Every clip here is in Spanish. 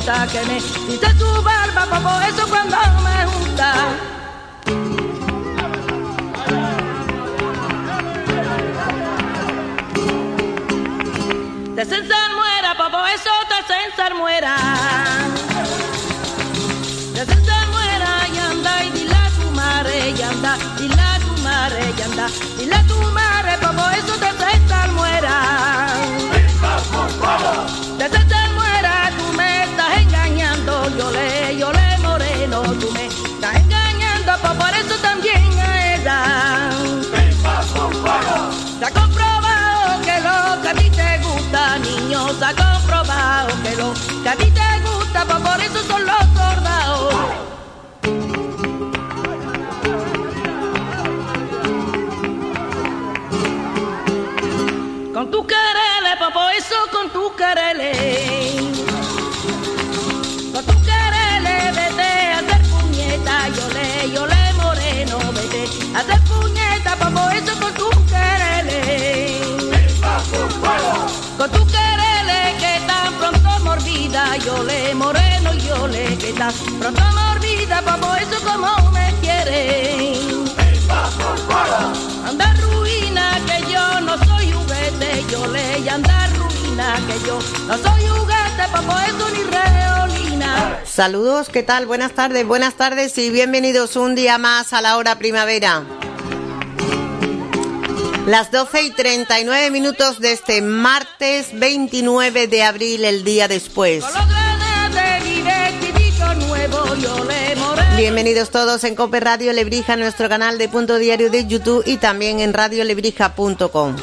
gusta que me dice su barba, por eso cuando me junta. Te sensar muera, por eso te sensar muera. Te sensar muera y anda y dile a tu madre, y anda, dile a tu madre, y anda, dile a tu madre, por eso te sensar muera. Te sensar muera, tú me estás engañando, yo le moreno, tú me estás engañando, por eso también a ella. Se ha comprobado que lo que a ti te gusta, niño, se ha comprobado que lo que a ti te gusta, por eso son los soldados. Con tu quereles, por eso con tu quereles. Con tu quereles, vete a hacer puñeta, yo le moreno, vete a hacer puñeta, por eso con tu quereles. Con tu quereles que tan pronto morbida, yo le moreno, yo le que tan pronto morbida, por eso como me quieren. Anda ruina que yo no soy juguete, yo le anda ruina que yo no soy juguete, por eso ni reolina. Saludos, ¿qué tal? Buenas tardes y bienvenidos un día más a la hora primavera. Las 12:39 de este martes 29 de abril, el día después. Bienvenidos todos en Cope Radio Lebrija, nuestro canal de Punto Diario de YouTube y también en radiolebrija.com.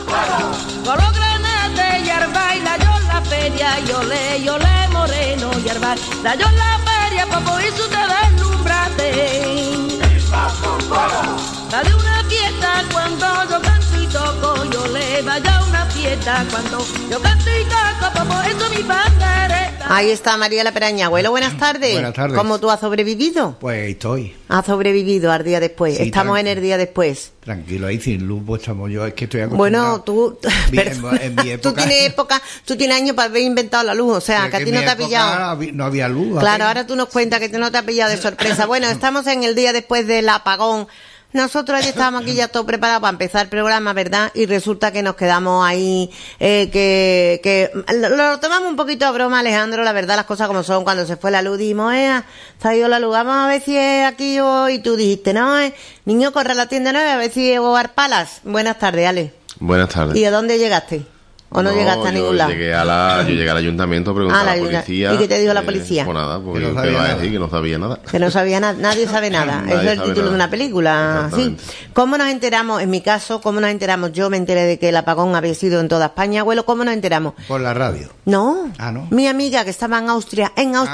Yo le moreno y arbar, la yo la feria, por eso te deslumbrate. La de una fiesta cuando yo canto y toco, yo le vaya a una fiesta cuando yo canto y toco, por eso mi pandereta. Ahí está Mariela Peraña. Abuelo, buenas tardes. Buenas tardes. ¿Cómo tú has sobrevivido? Pues estoy. Has sobrevivido al día después. Sí, estamos en el día después. Tranquilo, ahí sin luz, pues estamos yo, es que estoy acostumbrado. Bueno, tú... En mi época... Tú tienes años para haber inventado la luz, o sea, que a ti no te ha pillado. No había luz. Claro, ahora tú nos cuentas que no te ha pillado de sorpresa. Bueno, estamos en el día después del apagón. Nosotros ya estábamos aquí ya todo preparado para empezar el programa, ¿verdad? Y resulta que nos quedamos ahí, que lo tomamos un poquito a broma, Alejandro, la verdad, las cosas como son. Cuando se fue la luz, dijimos, se ha ido la luz, vamos a ver si es aquí o... Y tú dijiste, no, niño, corre a la tienda 9 a ver si es Bogar Palace. Buenas tardes, Ale. Buenas tardes. ¿Y a dónde llegaste? ¿O no llegaste a ningún lado? Yo llegué al ayuntamiento a preguntar a la policía. ¿Y qué te dijo la policía? Pues nada, porque que no te va a sabía decir que no sabía nada. Que no sabía nada, nadie sabe nada. Nadie Eso es el sabe título nada. de una película. Sí. ¿Cómo nos enteramos? En mi caso, ¿cómo nos enteramos? Yo me enteré de que el apagón había sido en toda España. Abuelo, ¿cómo nos enteramos? Por la radio. No. Ah, ¿no? Mi amiga que estaba en Austria,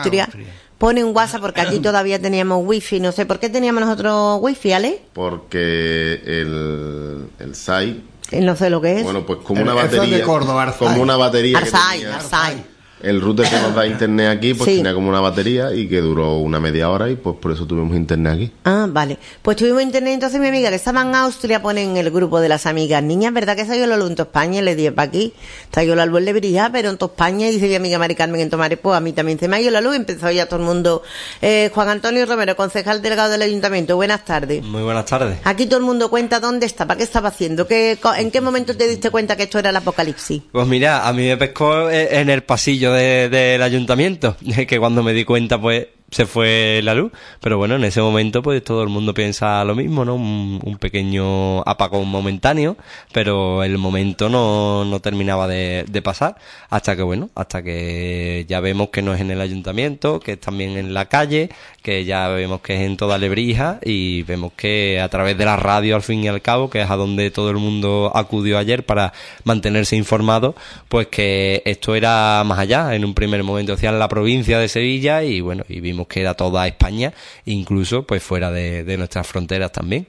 pone un WhatsApp porque aquí todavía teníamos wifi. No sé, ¿por qué teníamos nosotros wifi, Ale? Porque el SAI... No sé lo que es. Bueno, pues como una Eso es batería. de Córdoba, Arzai. Como una batería que tenía Arzai. el router que nos da internet aquí, pues Sí. tenía como una batería y que duró una media hora y pues por eso tuvimos internet aquí. Ah, vale. Pues tuvimos internet, entonces mi amiga que estaba en Austria pone en el grupo de las amigas, niñas, ¿verdad que salió la luz en toda España? Y le dije, ¿para aquí? Salió la luz en Lebrija, pero en toda España, y dice mi amiga Mari Carmen en Tomares, pues a mí también se me ha ido la luz, empezó ya todo el mundo. Juan Antonio Romero, concejal delegado del Ayuntamiento, buenas tardes. Muy buenas tardes. Aquí todo el mundo cuenta dónde está, para qué estaba haciendo, en qué momento te diste cuenta que esto era el apocalipsis. Pues mira, a mí me pescó en el pasillo del ayuntamiento, que cuando me di cuenta pues se fue la luz, pero bueno, en ese momento pues todo el mundo piensa lo mismo, ¿no? Un pequeño apagón momentáneo, pero el momento no terminaba de pasar, hasta que ya vemos que no es en el ayuntamiento, que es también en la calle, que ya vemos que es en toda Lebrija, y vemos que a través de la radio, al fin y al cabo, que es a donde todo el mundo acudió ayer para mantenerse informado, pues que esto era más allá. En un primer momento decían la provincia de Sevilla, y bueno, y vimos que era toda España, incluso pues fuera de nuestras fronteras también.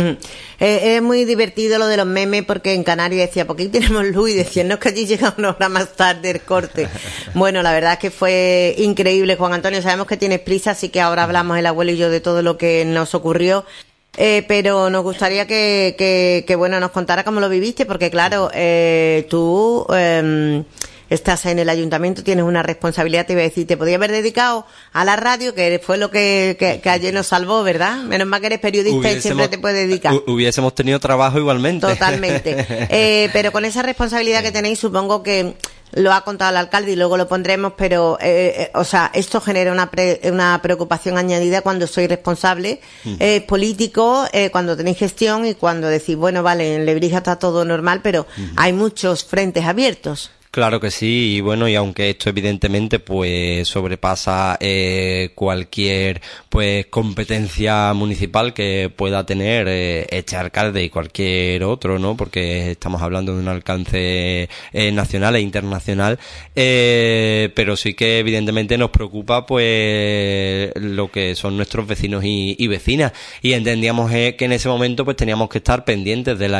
Es muy divertido lo de los memes, porque en Canarias decía, ¿por qué tenemos luz? Y decían, no, es que allí llega una hora más tarde el corte. Bueno, la verdad es que fue increíble, Juan Antonio. Sabemos que tienes prisa, así que ahora hablamos el abuelo y yo de todo lo que nos ocurrió. Pero nos gustaría que bueno, nos contara cómo lo viviste, porque claro, tú estás en el ayuntamiento, tienes una responsabilidad. Te iba a decir, te podía haber dedicado a la radio, que fue lo que ayer nos salvó, ¿verdad? Menos mal que eres periodista y siempre te puedes dedicar. Hubiésemos tenido trabajo igualmente. Totalmente. Pero con esa responsabilidad que tenéis, supongo que lo ha contado el alcalde y luego lo pondremos, pero, esto genera una preocupación añadida cuando sois responsable político, cuando tenéis gestión y cuando decís, bueno, vale, en Lebrija está todo normal, pero hay muchos frentes abiertos. Claro que sí, y bueno, y aunque esto evidentemente pues sobrepasa cualquier pues competencia municipal que pueda tener este alcalde y cualquier otro, ¿no? Porque estamos hablando de un alcance nacional e internacional, pero sí que evidentemente nos preocupa pues lo que son nuestros vecinos y vecinas, y entendíamos que en ese momento pues teníamos que estar pendientes de la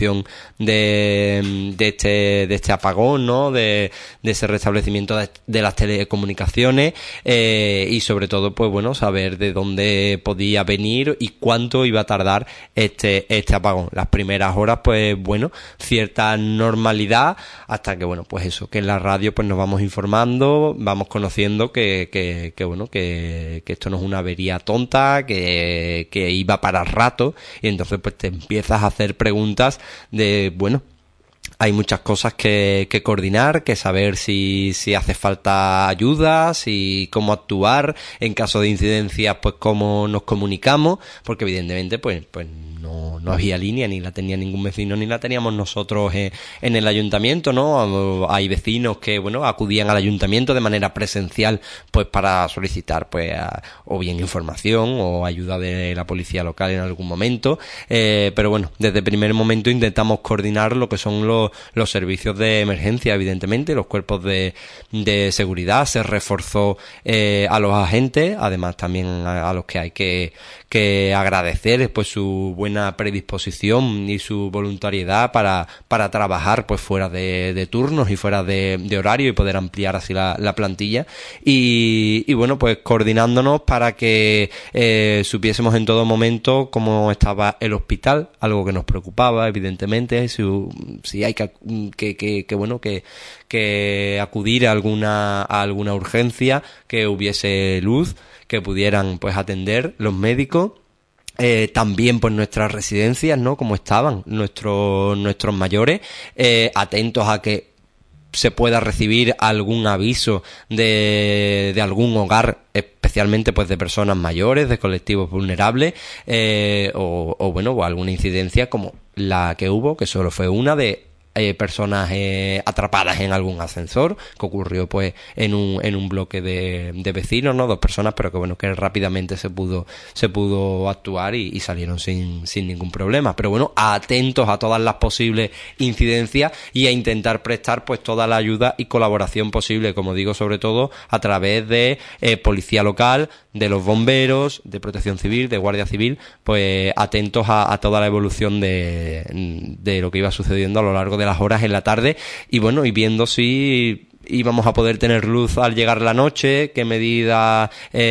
evolución de este apagón, ¿no? De ese restablecimiento de las telecomunicaciones, y sobre todo pues bueno, saber de dónde podía venir y cuánto iba a tardar este apagón. Las primeras horas pues bueno, cierta normalidad, hasta que bueno, pues eso, que en la radio pues nos vamos informando, vamos conociendo que bueno, que esto no es una avería tonta, que iba para rato, y entonces pues te empiezas a hacer preguntas de bueno, hay muchas cosas que coordinar, que saber si hace falta ayuda, si cómo actuar en caso de incidencias, pues cómo nos comunicamos, porque evidentemente pues no había línea, ni la tenía ningún vecino, ni la teníamos nosotros en el ayuntamiento, ¿no? Hay vecinos que, bueno, acudían al ayuntamiento de manera presencial, pues para solicitar, pues, o bien información o ayuda de la policía local en algún momento, pero bueno, desde el primer momento intentamos coordinar lo que son los servicios de emergencia, evidentemente, los cuerpos de seguridad. Se reforzó a los agentes, además también a los que hay que agradecer pues su buena predisposición y su voluntariedad para trabajar pues fuera de turnos y fuera de horario, y poder ampliar así la plantilla, y bueno, pues coordinándonos para que supiésemos en todo momento cómo estaba el hospital, algo que nos preocupaba evidentemente, si hay que acudir a alguna urgencia, que hubiese luz, que pudieran pues atender los médicos. También pues nuestras residencias, ¿no? Como estaban nuestros mayores, atentos a que se pueda recibir algún aviso de algún hogar, especialmente pues de personas mayores, de colectivos vulnerables, o alguna incidencia como la que hubo, que solo fue una, de personas atrapadas en algún ascensor, que ocurrió pues en un bloque de vecinos, ¿no? 2 personas, pero que bueno, que rápidamente se pudo actuar y salieron sin ningún problema. Pero bueno, atentos a todas las posibles incidencias y a intentar prestar pues toda la ayuda y colaboración posible, como digo, sobre todo a través de policía local, de los bomberos, de protección civil, de guardia civil, pues atentos a toda la evolución de lo que iba sucediendo a lo largo de las horas en la tarde, y bueno, y viendo si íbamos a poder tener luz al llegar la noche, qué medidas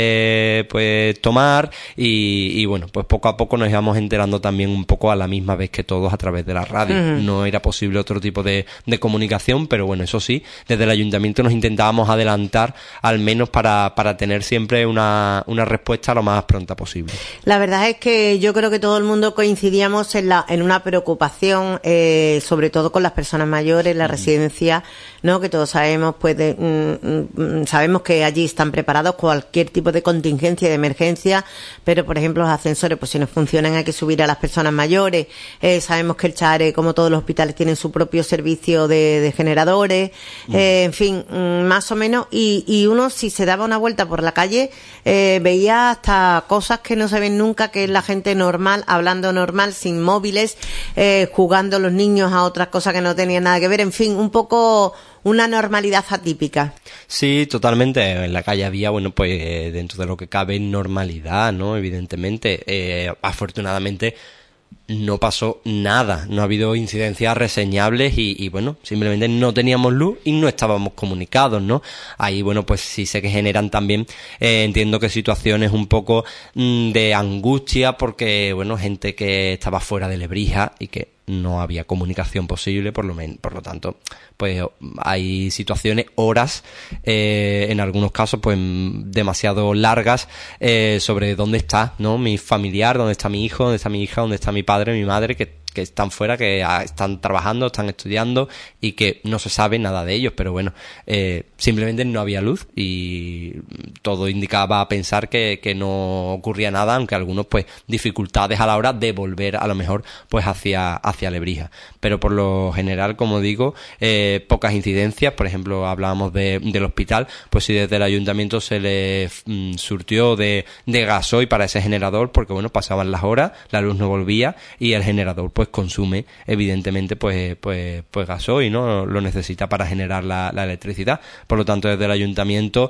pues tomar, y bueno, pues poco a poco nos íbamos enterando también un poco a la misma vez que todos a través de la radio. No era posible otro tipo de comunicación, pero bueno, eso sí, desde el ayuntamiento nos intentábamos adelantar al menos para tener siempre una respuesta lo más pronta posible. La verdad es que yo creo que todo el mundo coincidíamos en una preocupación, sobre todo con las personas mayores, la residencia, ¿no? Que todos sabemos, pues sabemos que allí están preparados cualquier tipo de contingencia, de emergencia, pero por ejemplo los ascensores, pues si no funcionan hay que subir a las personas mayores. Sabemos que el Chare, como todos los hospitales, tienen su propio servicio de generadores, en fin, más o menos, y uno, si se daba una vuelta por la calle, veía hasta cosas que no se ven nunca, que es la gente normal, hablando normal, sin móviles, jugando los niños a otras cosas que no tenían nada que ver, en fin, un poco una normalidad atípica. Sí, totalmente. En la calle había, bueno, pues dentro de lo que cabe, normalidad, ¿no? Evidentemente. Afortunadamente no pasó nada, no ha habido incidencias reseñables y bueno, simplemente no teníamos luz y no estábamos comunicados, ¿no? Ahí, bueno, pues sí sé que generan también, entiendo que situaciones un poco de angustia, porque, bueno, gente que estaba fuera de Lebrija y que no había comunicación posible, por lo tanto, pues hay situaciones, horas, en algunos casos, pues demasiado largas, sobre dónde está, ¿no? Mi familiar, dónde está mi hijo, dónde está mi hija, dónde está mi padre, mi madre, que están fuera, que están trabajando, están estudiando y que no se sabe nada de ellos, pero bueno, simplemente no había luz y todo indicaba a pensar que no ocurría nada, aunque algunos pues dificultades a la hora de volver a lo mejor pues hacia Lebrija, pero por lo general, como digo, pocas incidencias. Por ejemplo, hablábamos del hospital, pues sí, desde el ayuntamiento se le surtió de gasoil para ese generador, porque bueno, pasaban las horas, la luz no volvía y el generador pues consume evidentemente pues gasoil, ¿no? Lo necesita para generar la electricidad. Por lo tanto, desde el ayuntamiento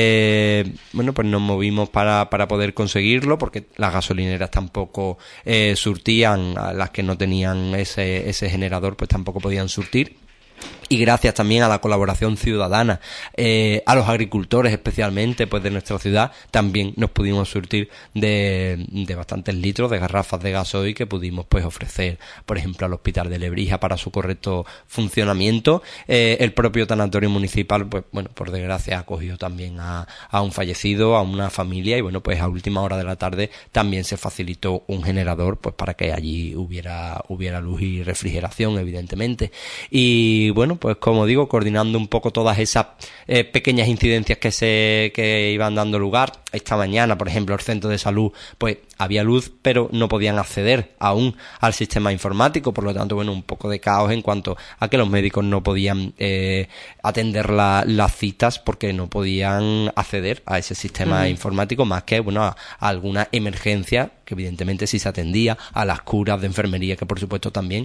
bueno, pues nos movimos para poder conseguirlo, porque las gasolineras tampoco surtían, las que no tenían ese generador pues tampoco podían surtir. Y gracias también a la colaboración ciudadana, a los agricultores especialmente pues de nuestra ciudad, también nos pudimos surtir de bastantes litros de garrafas de gasoil que pudimos pues ofrecer, por ejemplo, al Hospital de Lebrija para su correcto funcionamiento. El propio tanatorio municipal, pues bueno, por desgracia acogió también a un fallecido, a una familia, y bueno, pues a última hora de la tarde también se facilitó un generador pues para que allí hubiera luz y refrigeración, evidentemente. Y bueno, pues como digo, coordinando un poco todas esas pequeñas incidencias que iban dando lugar. Esta mañana, por ejemplo, el centro de salud, pues había luz, pero no podían acceder aún al sistema informático, por lo tanto, bueno, un poco de caos en cuanto a que los médicos no podían atender las citas porque no podían acceder a ese sistema informático, más que, bueno, a alguna emergencia que evidentemente sí se atendía, a las curas de enfermería, que por supuesto también,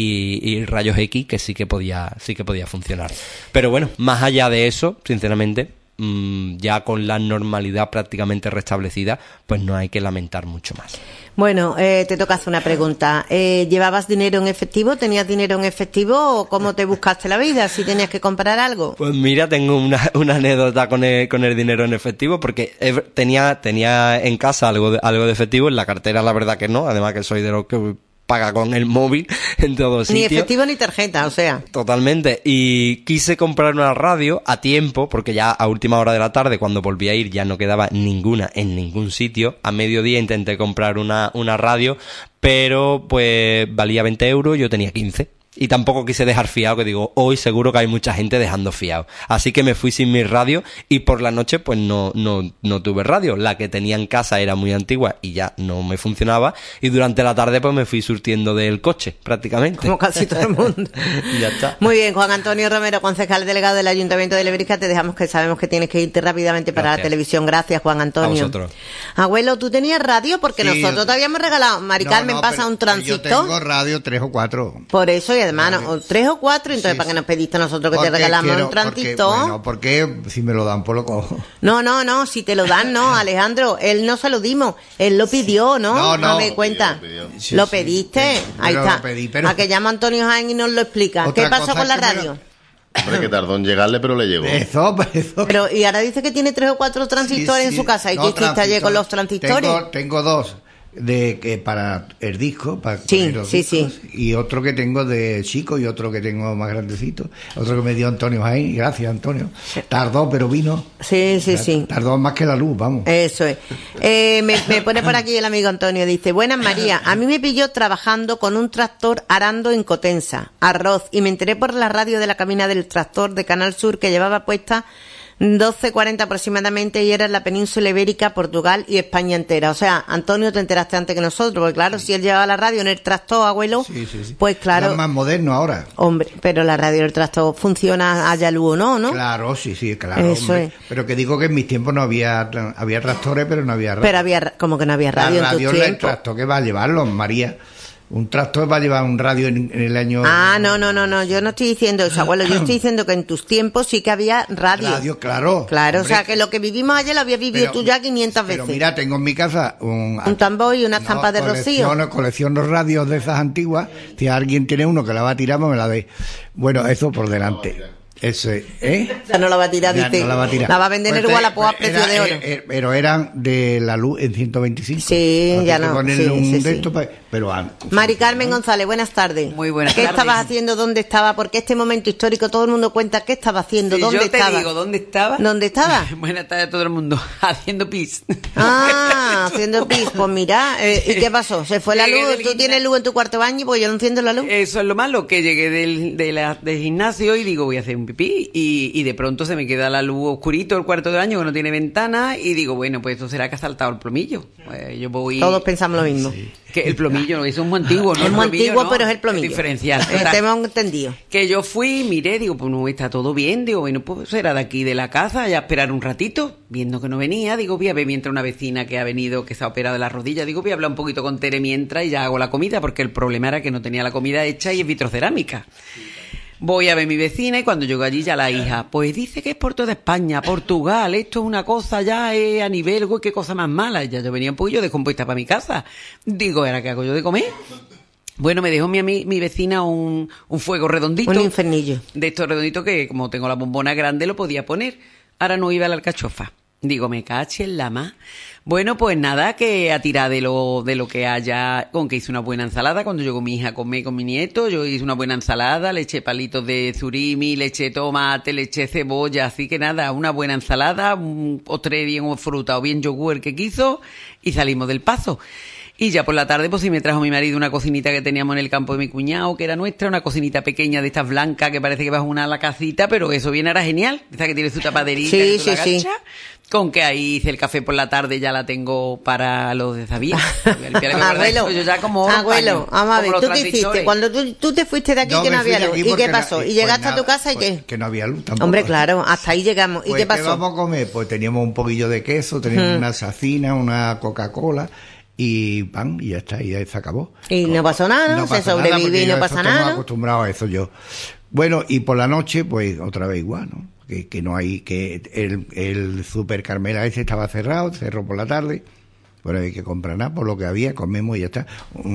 y rayos X, que sí que podía funcionar. Pero bueno, más allá de eso, sinceramente, ya con la normalidad prácticamente restablecida, pues no hay que lamentar mucho más. Bueno, te toca hacer una pregunta. ¿Llevabas dinero en efectivo? ¿Tenías dinero en efectivo o cómo te buscaste la vida si tenías que comprar algo? Pues mira, tengo una anécdota con el dinero en efectivo, porque tenía en casa algo de efectivo, en la cartera la verdad que no, además que soy de los que paga con el móvil en todo sitio. Ni efectivo ni tarjeta, o sea. Totalmente. Y quise comprar una radio a tiempo, porque ya a última hora de la tarde, cuando volví a ir, ya no quedaba ninguna en ningún sitio. A mediodía intenté comprar una radio, pero pues valía 20 euros, yo tenía 15. Y tampoco quise dejar fiado, que digo, hoy seguro que hay mucha gente dejando fiado. Así que me fui sin mi radio y por la noche pues no tuve radio. La que tenía en casa era muy antigua y ya no me funcionaba. Y durante la tarde pues me fui surtiendo del coche, prácticamente. Como casi todo el mundo. Ya está. Muy bien, Juan Antonio Romero, concejal delegado del Ayuntamiento de Lebrija, te dejamos, que sabemos que tienes que irte rápidamente para la televisión. Gracias, Juan Antonio. A vosotros. Abuelo, ¿tú tenías radio? Porque sí, nosotros te habíamos regalado. Mari Carmen pasa un transistor. Yo tengo radio 3 o 4. Por eso, y además, 3 o 4, entonces, sí, ¿para qué nos pediste a nosotros que te regalamos un transistor? Porque si me lo dan, pues lo cojo. No, si te lo dan, no, Alejandro, él no se lo dimos, él lo pidió, ¿no? No me cuenta. Sí, ¿Lo pediste? Sí, ahí está. Lo pedí, pero... A que llama Antonio Jaén y nos lo explica. ¿Qué pasó con la radio? Hombre, que tardó en llegarle, pero le llegó. Eso. Pero, y ahora dice que tiene 3 o 4 transistores en su casa. ¿Y qué hiciste ayer con los transistores? Tengo 2. Para el disco, para los discos, y otro que tengo de chico y otro que tengo más grandecito, otro que me dio Antonio Jaén. Gracias, Antonio. Tardó, pero vino. Sí. Tardó más que la luz, vamos. Eso es. Me pone por aquí el amigo Antonio, dice: buenas, María, a mí me pilló trabajando con un tractor arando en Potenza, arroz, y me enteré por la radio de la cabina del tractor de Canal Sur que llevaba puesta 12:40 aproximadamente, y era en la península ibérica, Portugal y España entera. O sea, Antonio, te enteraste antes que nosotros, porque claro, si él llevaba la radio en el tractor, abuelo, sí. pues claro. Es más moderno ahora. Hombre, pero la radio del tractor funciona, haya luz o no. Claro, sí, claro. Eso hombre. Es. Pero que digo que en mis tiempos no había tractores, pero no había radio. Pero había, como que no había radio en tus tiempos. El tractor que va a llevarlo, María. Un tractor va a llevar un radio en el año... No, yo no estoy diciendo eso, abuelo, yo estoy diciendo que en tus tiempos sí que había radio. Radio, claro. Claro, hombre, o sea, que lo que vivimos ayer lo habías vivido tú ya 500 veces. Pero mira, tengo en mi casa un tambor y unas tampas de rocío. No, colecciono radios de esas antiguas. Si alguien tiene uno que la va a tirar, pues me la dé. Bueno, eso por delante. Eso es, Ya no la va a tirar, dice. No la va a tirar. La va a vender en Wallapop a precio de oro. Pero eran de la luz en 125. Sí, ya no. Ponerle de esto pero Mari Carmen González, buenas tardes. Muy buenas ¿Qué tardes. estabas haciendo? ¿Dónde estaba? Porque este momento histórico todo el mundo cuenta qué estaba haciendo, Si dónde yo estaba. te digo dónde estaba. ¿Dónde estaba? Buenas tardes a todo el mundo. Haciendo pis. Ah, haciendo pis. Pues mira, ¿y qué pasó? ¿Se fue la Llegué luz? del ¿Tú gimnasio. tienes luz en tu cuarto baño? Pues yo no enciendo la luz. Eso es lo malo, que llegué del gimnasio y digo, voy a hacer un pipí. Y de pronto se me queda la luz oscurito el cuarto de baño que no tiene ventana. Y digo, bueno, pues esto será que ha saltado el plomillo. Pues yo voy. Todos pensamos lo mismo. Que el plomillo, eso es muy antiguo, ¿no? Es El muy plomillo, antiguo, ¿no? pero es el plomillo. Diferencial. Te hemos entendido. Que yo fui, miré, digo, pues no, está todo bien. Digo, bueno, pues será de aquí de la casa, ya esperar un ratito. Viendo que no venía, digo, voy a ver mientras una vecina que ha venido, que se ha operado de la rodilla, digo, voy a hablar un poquito con Tere mientras y ya hago la comida, porque el problema era que no tenía la comida hecha y es vitrocerámica. Voy a ver mi vecina y cuando llego allí ya la hija, pues dice que es por toda España, Portugal, esto es una cosa ya a nivel, uy, qué cosa más mala. Ya yo venía un poquillo descompuesta para mi casa. Digo, ¿ahora qué hago yo de comer? Bueno, me dejó mi vecina un fuego redondito. Un infernillo. De estos redonditos que, como tengo la bombona grande, lo podía poner. Ahora no iba a la alcachofa. Digo, me caché en la más. Bueno, pues nada, que a tirar de lo que haya, con que hice una buena ensalada. Cuando llegó mi hija a comer con mi nieto, yo hice una buena ensalada, le eché palitos de surimi, le eché tomate, le eché cebolla, así que nada, una buena ensalada, un postre bien o fruta o bien yogur el que quiso, y salimos del paso. Y ya por la tarde, pues sí me trajo mi marido una cocinita que teníamos en el campo de mi cuñado, que era nuestra, una cocinita pequeña de estas blancas, que parece que va a la casita, pero eso bien era genial. Esta que tiene su tapaderita, Sí, y tú la sí, sí. agachas. Con que ahí hice el café por la tarde, ya la tengo para los de Sabía. Abuelo, Yo ya como abuelo, vamos a ver, como los ¿tú qué hiciste? transistores. Cuando tú te fuiste de aquí que no me fui había de luz, aquí ¿y qué porque pasó? ¿Y pues llegaste a nada, tu casa y pues, qué? Que no había luz tampoco. Hombre, claro, hasta ahí llegamos. ¿Y Pues, qué pasó? ¿qué vamos a comer? Pues teníamos un poquillo de queso, teníamos una sacina, una Coca-Cola y pan, y ya está, y ya se acabó. Y no pasó nada, ¿no? Se pasa nada, sobrevive porque y no yo pasa estoy más nada. acostumbrado a eso yo. Bueno, y por la noche, pues otra vez igual, ¿no? Que no hay, que el Super Carmela ese estaba cerrado, cerró por la tarde. Bueno, hay que comprar nada, por lo que había, comemos y ya está.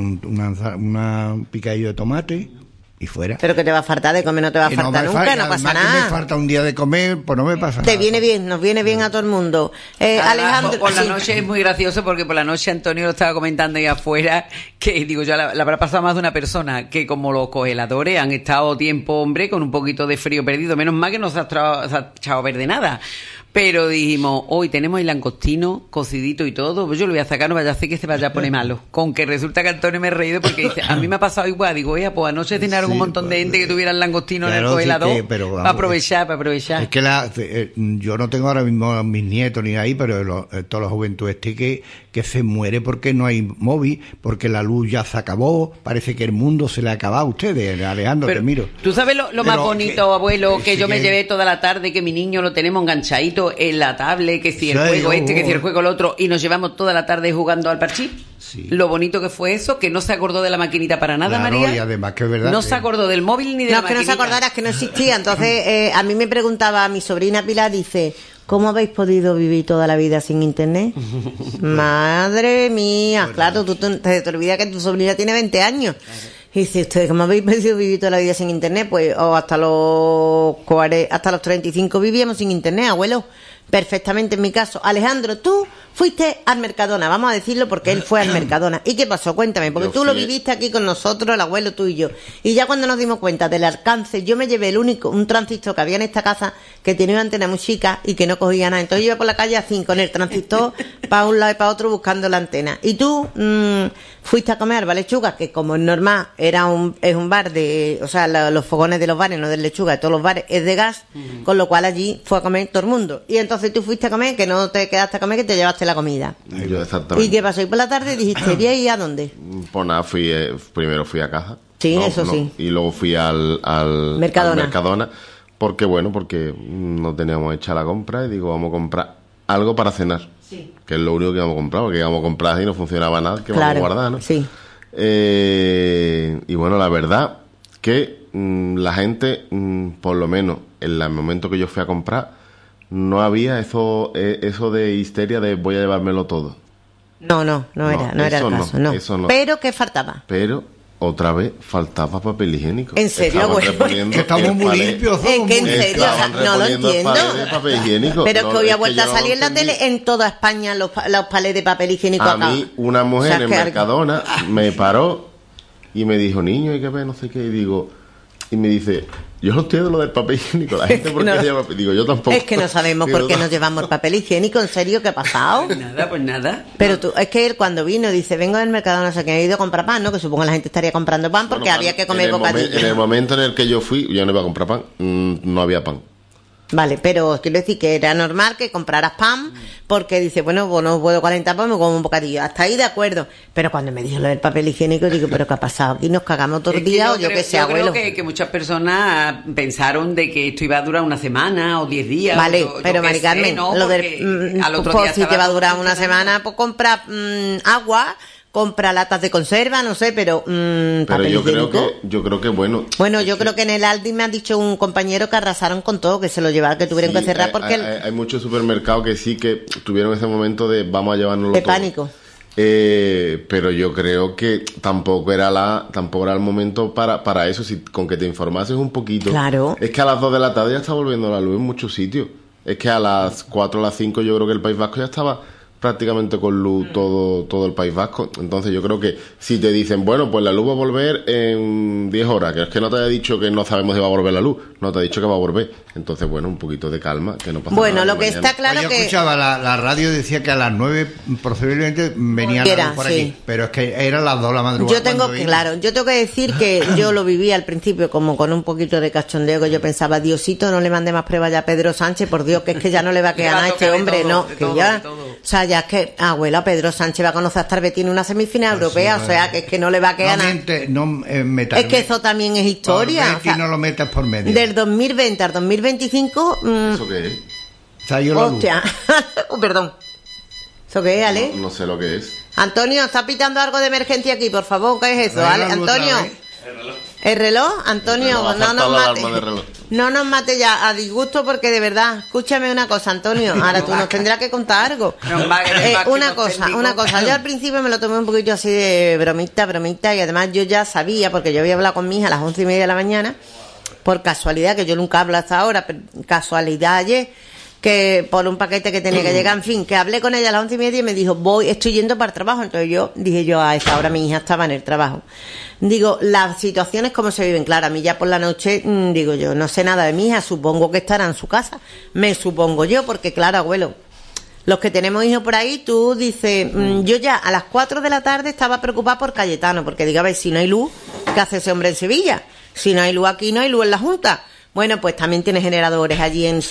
Una picadillo de tomate y fuera. Pero que te va a faltar de comer, no te va a Que faltar me nunca, falta, no pasa además que me nada. falta un día de comer, pues no me pasa nada. Te viene bien, nos viene bien a todo el mundo. Además, Alejandro, por la sí. noche es muy gracioso porque por la noche Antonio lo estaba comentando ahí afuera, que digo yo, la habrá pasado más de una persona que como los congeladores han estado tiempo, hombre, con un poquito de frío perdido, menos mal que no se ha echado a ver de nada. Pero dijimos, hoy tenemos el langostino cocidito y todo, pues yo lo voy a sacar, no vaya a hacer que se vaya a poner malo. Con que resulta que Antonio me he reído porque dice, a mí me ha pasado igual, digo, oye, pues anoche cenaron un montón de gente que tuviera el langostino en el Claro, sí congelador, que, pero vamos, para aprovechar. Es que yo no tengo ahora mismo a mis nietos ni ahí, pero toda la juventud que se muere porque no hay móvil, porque la luz ya se acabó, parece que el mundo se le ha acabado a ustedes, Alejandro, Pero, te miro. ¿tú sabes lo más Pero bonito, abuelo, que sí yo me que- llevé toda la tarde, que mi niño lo tenemos enganchadito en la tablet, que si el Sí, juego que si el juego el otro, y nos llevamos toda la tarde jugando al parchís? Sí. Lo bonito que fue eso, que no se acordó de la maquinita para nada, Claro, María. y además que es verdad No que- se acordó del móvil ni de No, la es que no se maquinita. acordara, es que no existía. Entonces, a mí me preguntaba mi sobrina Pilar, dice, ¿cómo habéis podido vivir toda la vida sin internet? Madre mía, claro, tú te olvidas que tu sobrina tiene 20 años. Y dice, ¿ustedes cómo habéis podido vivir toda la vida sin internet? Pues o hasta los 35 vivíamos sin internet, abuelo. Perfectamente en mi caso. Alejandro, tú fuiste al Mercadona, vamos a decirlo porque él fue al Mercadona. ¿Y qué pasó? Cuéntame, porque Yo tú lo fui- viviste aquí con nosotros, el abuelo, tú y yo. Y ya cuando nos dimos cuenta del alcance, yo me llevé un transistor que había en esta casa que tenía una antena muy chica y que no cogía nada. Entonces yo iba por la calle así, con el transistor para un lado y para otro buscando la antena. Y tú fuiste a comer al Lechuga, que como es normal, es un bar de, o sea, los fogones de los bares, no del Lechuga, de todos los bares, es de gas, con lo cual allí fue a comer todo el mundo. Y entonces tú fuiste a comer, que no te quedaste a comer, que te llevaste la comida. Yo exactamente. ¿Y qué pasó? Y por la tarde dijiste, ¿y ahí a dónde? Pues nada, primero fui a caja. Sí, eso sí. Y luego fui al Mercadona. al Mercadona. Porque no teníamos hecha la compra y digo, vamos a comprar algo para cenar. Sí. Que es lo único que íbamos a comprar, porque íbamos a comprar y no funcionaba nada, que Claro, vamos a guardar, ¿no? sí. Y bueno, la verdad que la gente, por lo menos en el momento que yo fui a comprar, no había eso de histeria de voy a llevármelo todo. No era el eso caso, no. eso no. Pero ¿qué faltaba? Pero otra vez faltaba papel higiénico. ¿En serio, Estaban güey? reponiendo Estamos el muy palé. limpios. Es que en serio, o sea, no lo reponiendo el entiendo. palé de papel higiénico. Pero es No, que hoy ha es que vuelto a yo no salir en la entendí. tele en toda España los palés de papel higiénico A acá. mí, una mujer O sea, en que Mercadona me paró y me dijo, niño, hay que ver, no sé qué. Y me dice, yo no entiendo lo del papel higiénico. La gente, ¿por qué no. lleva papel? Digo, yo tampoco. Es que no sabemos Digo, por qué yo nos llevamos el papel higiénico. ¿En serio? ¿Qué ha pasado? Pues nada. Pero tú, es que él cuando vino dice, vengo del mercado, no sé qué, he ido a comprar pan, ¿no? Que supongo que la gente estaría comprando pan porque Bueno, había pan, que comer en el bocadillo. en el momento en el que yo fui, yo no iba a comprar pan, no había pan. Vale, pero quiero decir que era normal que compraras pan porque dice, bueno, pues no puedo calentar pan, me como un bocadillo. Hasta ahí de acuerdo. Pero cuando me dijo lo del papel higiénico, digo, ¿pero qué ha pasado? ¿Aquí nos cagamos todo el día o yo qué sé, yo abuelo? creo que muchas personas pensaron de que esto iba a durar una semana o 10 días. Vale, o yo pero qué Mari sé, Carmen, ¿no? lo Porque del al otro pues día si te estaba va a todo durar una funcionando. semana, pues compra agua, compra latas de conserva, no sé, pero Pero papel yo creo higiénico. que bueno. Bueno, yo creo que en el Aldi me ha dicho un compañero que arrasaron con todo, que se lo llevaron, que tuvieron Sí, que cerrar porque hay muchos supermercados que sí que tuvieron ese momento de vamos a llevárnoslo de todo. pánico. Pero yo creo que tampoco era el momento para eso. Si con que te informases un poquito. Claro. Es que a las 2 de la tarde ya está volviendo la luz en muchos sitios. Es que a las 4 o las 5 yo creo que el País Vasco ya estaba prácticamente con luz todo el País Vasco. Entonces yo creo que si te dicen, bueno, pues la luz va a volver en 10 horas, que es que no te haya dicho que no sabemos si va a volver la luz, no te ha dicho que va a volver. Entonces, bueno, un poquito de calma, que no pasa Bueno, nada. lo que está claro Yo que escuchaba la radio, decía que a las 9 posiblemente venía la Era, luz por sí. aquí, pero es que eran las 2 de la madrugada. yo tengo, cuando vino. claro, yo tengo que decir que yo lo viví al principio como con un poquito de cachondeo, que yo pensaba, Diosito, no le mande más pruebas ya a Pedro Sánchez, por Dios, que es que ya no le va a Le quedar va a nada a este tocar de hombre, todo, no, de que todo, ya, de todo. o sea, ya es que, abuela, Pedro Sánchez va a conocer hasta Betín en una semifinal europea, o sea, que es que no le va a quedar nada. metas. Es que eso también es historia. O sea, no lo metas por medio. del 2020 al 2025, ¿Eso qué es? Salió la luz. hostia, perdón. ¿Eso qué es, Ale? No sé lo que es. Antonio, está pitando algo de emergencia aquí, por favor, ¿qué es eso? Dale Ale? la luz otra Antonio. vez. ¿El reloj? Antonio, El reloj, ha no nos saltado la mate. alarma del reloj. No nos mate ya, a disgusto, porque de verdad, escúchame una cosa, Antonio. Ahora tú nos tendrás que contar algo. No, va, que va, que Una no cosa, técnico. una cosa. Yo al principio me lo tomé un poquito así de bromita, y además yo ya sabía, porque yo había hablado con mi hija a las 11:30 de la mañana, por casualidad, que yo nunca hablo hasta ahora, pero casualidad ayer, que por un paquete que tenía que llegar, en fin, que hablé con ella a las 11:30 y me dijo, estoy yendo para el trabajo. Entonces dije yo, a esa hora mi hija estaba en el trabajo. Digo, las situaciones como se viven, claro, a mí ya por la noche, digo yo, no sé nada de mi hija, supongo que estará en su casa, me supongo yo, porque claro, abuelo, los que tenemos hijos por ahí, tú dices, yo ya a las 4 de la tarde estaba preocupada por Cayetano, porque digo, a ver, si no hay luz, ¿qué hace ese hombre en Sevilla? Si no hay luz aquí, no hay luz en la Junta. Bueno, pues también tiene generadores allí en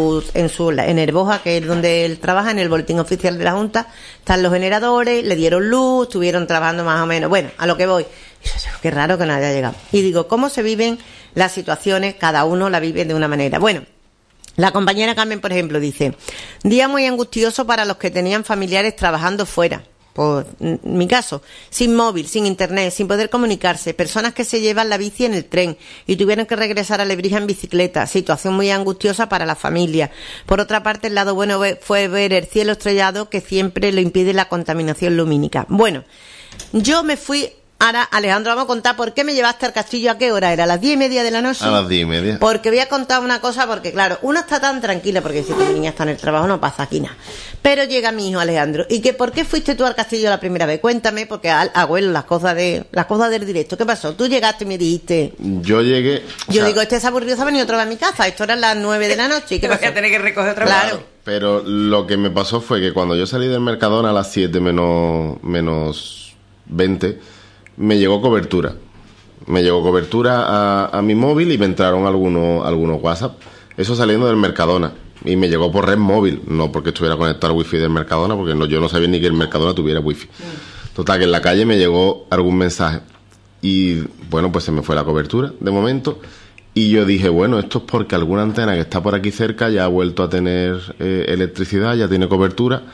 Herboja, que es donde él trabaja, en el boletín oficial de la Junta. Están los generadores, le dieron luz, estuvieron trabajando más o menos. Bueno, a lo que voy. Y yo digo, qué raro que no haya llegado. Y digo, ¿cómo se viven las situaciones? Cada uno la vive de una manera. Bueno, la compañera Carmen, por ejemplo, dice, día muy angustioso para los que tenían familiares trabajando fuera. Por mi caso, sin móvil, sin internet, sin poder comunicarse, personas que se llevan la bici en el tren y tuvieron que regresar a Lebrija en bicicleta, situación muy angustiosa para la familia. Por otra parte, el lado bueno fue ver el cielo estrellado, que siempre lo impide la contaminación lumínica. Bueno, yo me fui. Ahora, Alejandro, vamos a contar por qué me llevaste al castillo. ¿A qué hora era? ¿A las 10:30 de la noche? A las 10:30. Porque voy a contar una cosa, porque claro, uno está tan tranquila, porque si tu niña está en el trabajo no pasa aquí nada. Pero llega mi hijo Alejandro. ¿Y que por qué fuiste tú al castillo la primera vez? Cuéntame, porque abuelo, las cosas del directo. ¿Qué pasó? Tú llegaste y me dijiste. Yo llegué. Yo digo, este es aburrido, se ha venido otra vez a mi casa. Esto era las 9 de la noche. ¿Y qué Te voy pasó? a tener que recoger otra vez. Claro. Pero lo que me pasó fue que cuando yo salí del Mercadona a las 7 menos 20, me llegó cobertura. Me llegó cobertura a mi móvil y me entraron algunos WhatsApp. Eso saliendo del Mercadona. Y me llegó por red móvil, no porque estuviera conectado al wifi del Mercadona, porque yo no sabía ni que el Mercadona tuviera wifi. Total, que en la calle me llegó algún mensaje. Y bueno, pues se me fue la cobertura de momento. Y yo dije, bueno, esto es porque alguna antena que está por aquí cerca ya ha vuelto a tener electricidad, ya tiene cobertura.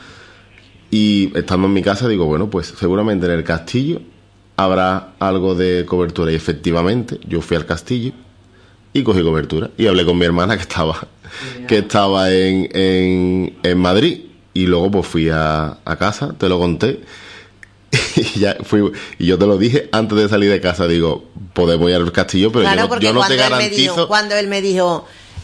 Y estando en mi casa digo, bueno, pues seguramente en el castillo habrá algo de cobertura. Y efectivamente, yo fui al castillo y cogí cobertura. Y hablé con mi hermana que estaba en Madrid. Y luego pues fui a casa, te lo conté. Y yo te lo dije antes de salir de casa, digo, podemos ir al castillo, pero claro, yo no te garantizo. Cuando él me dijo,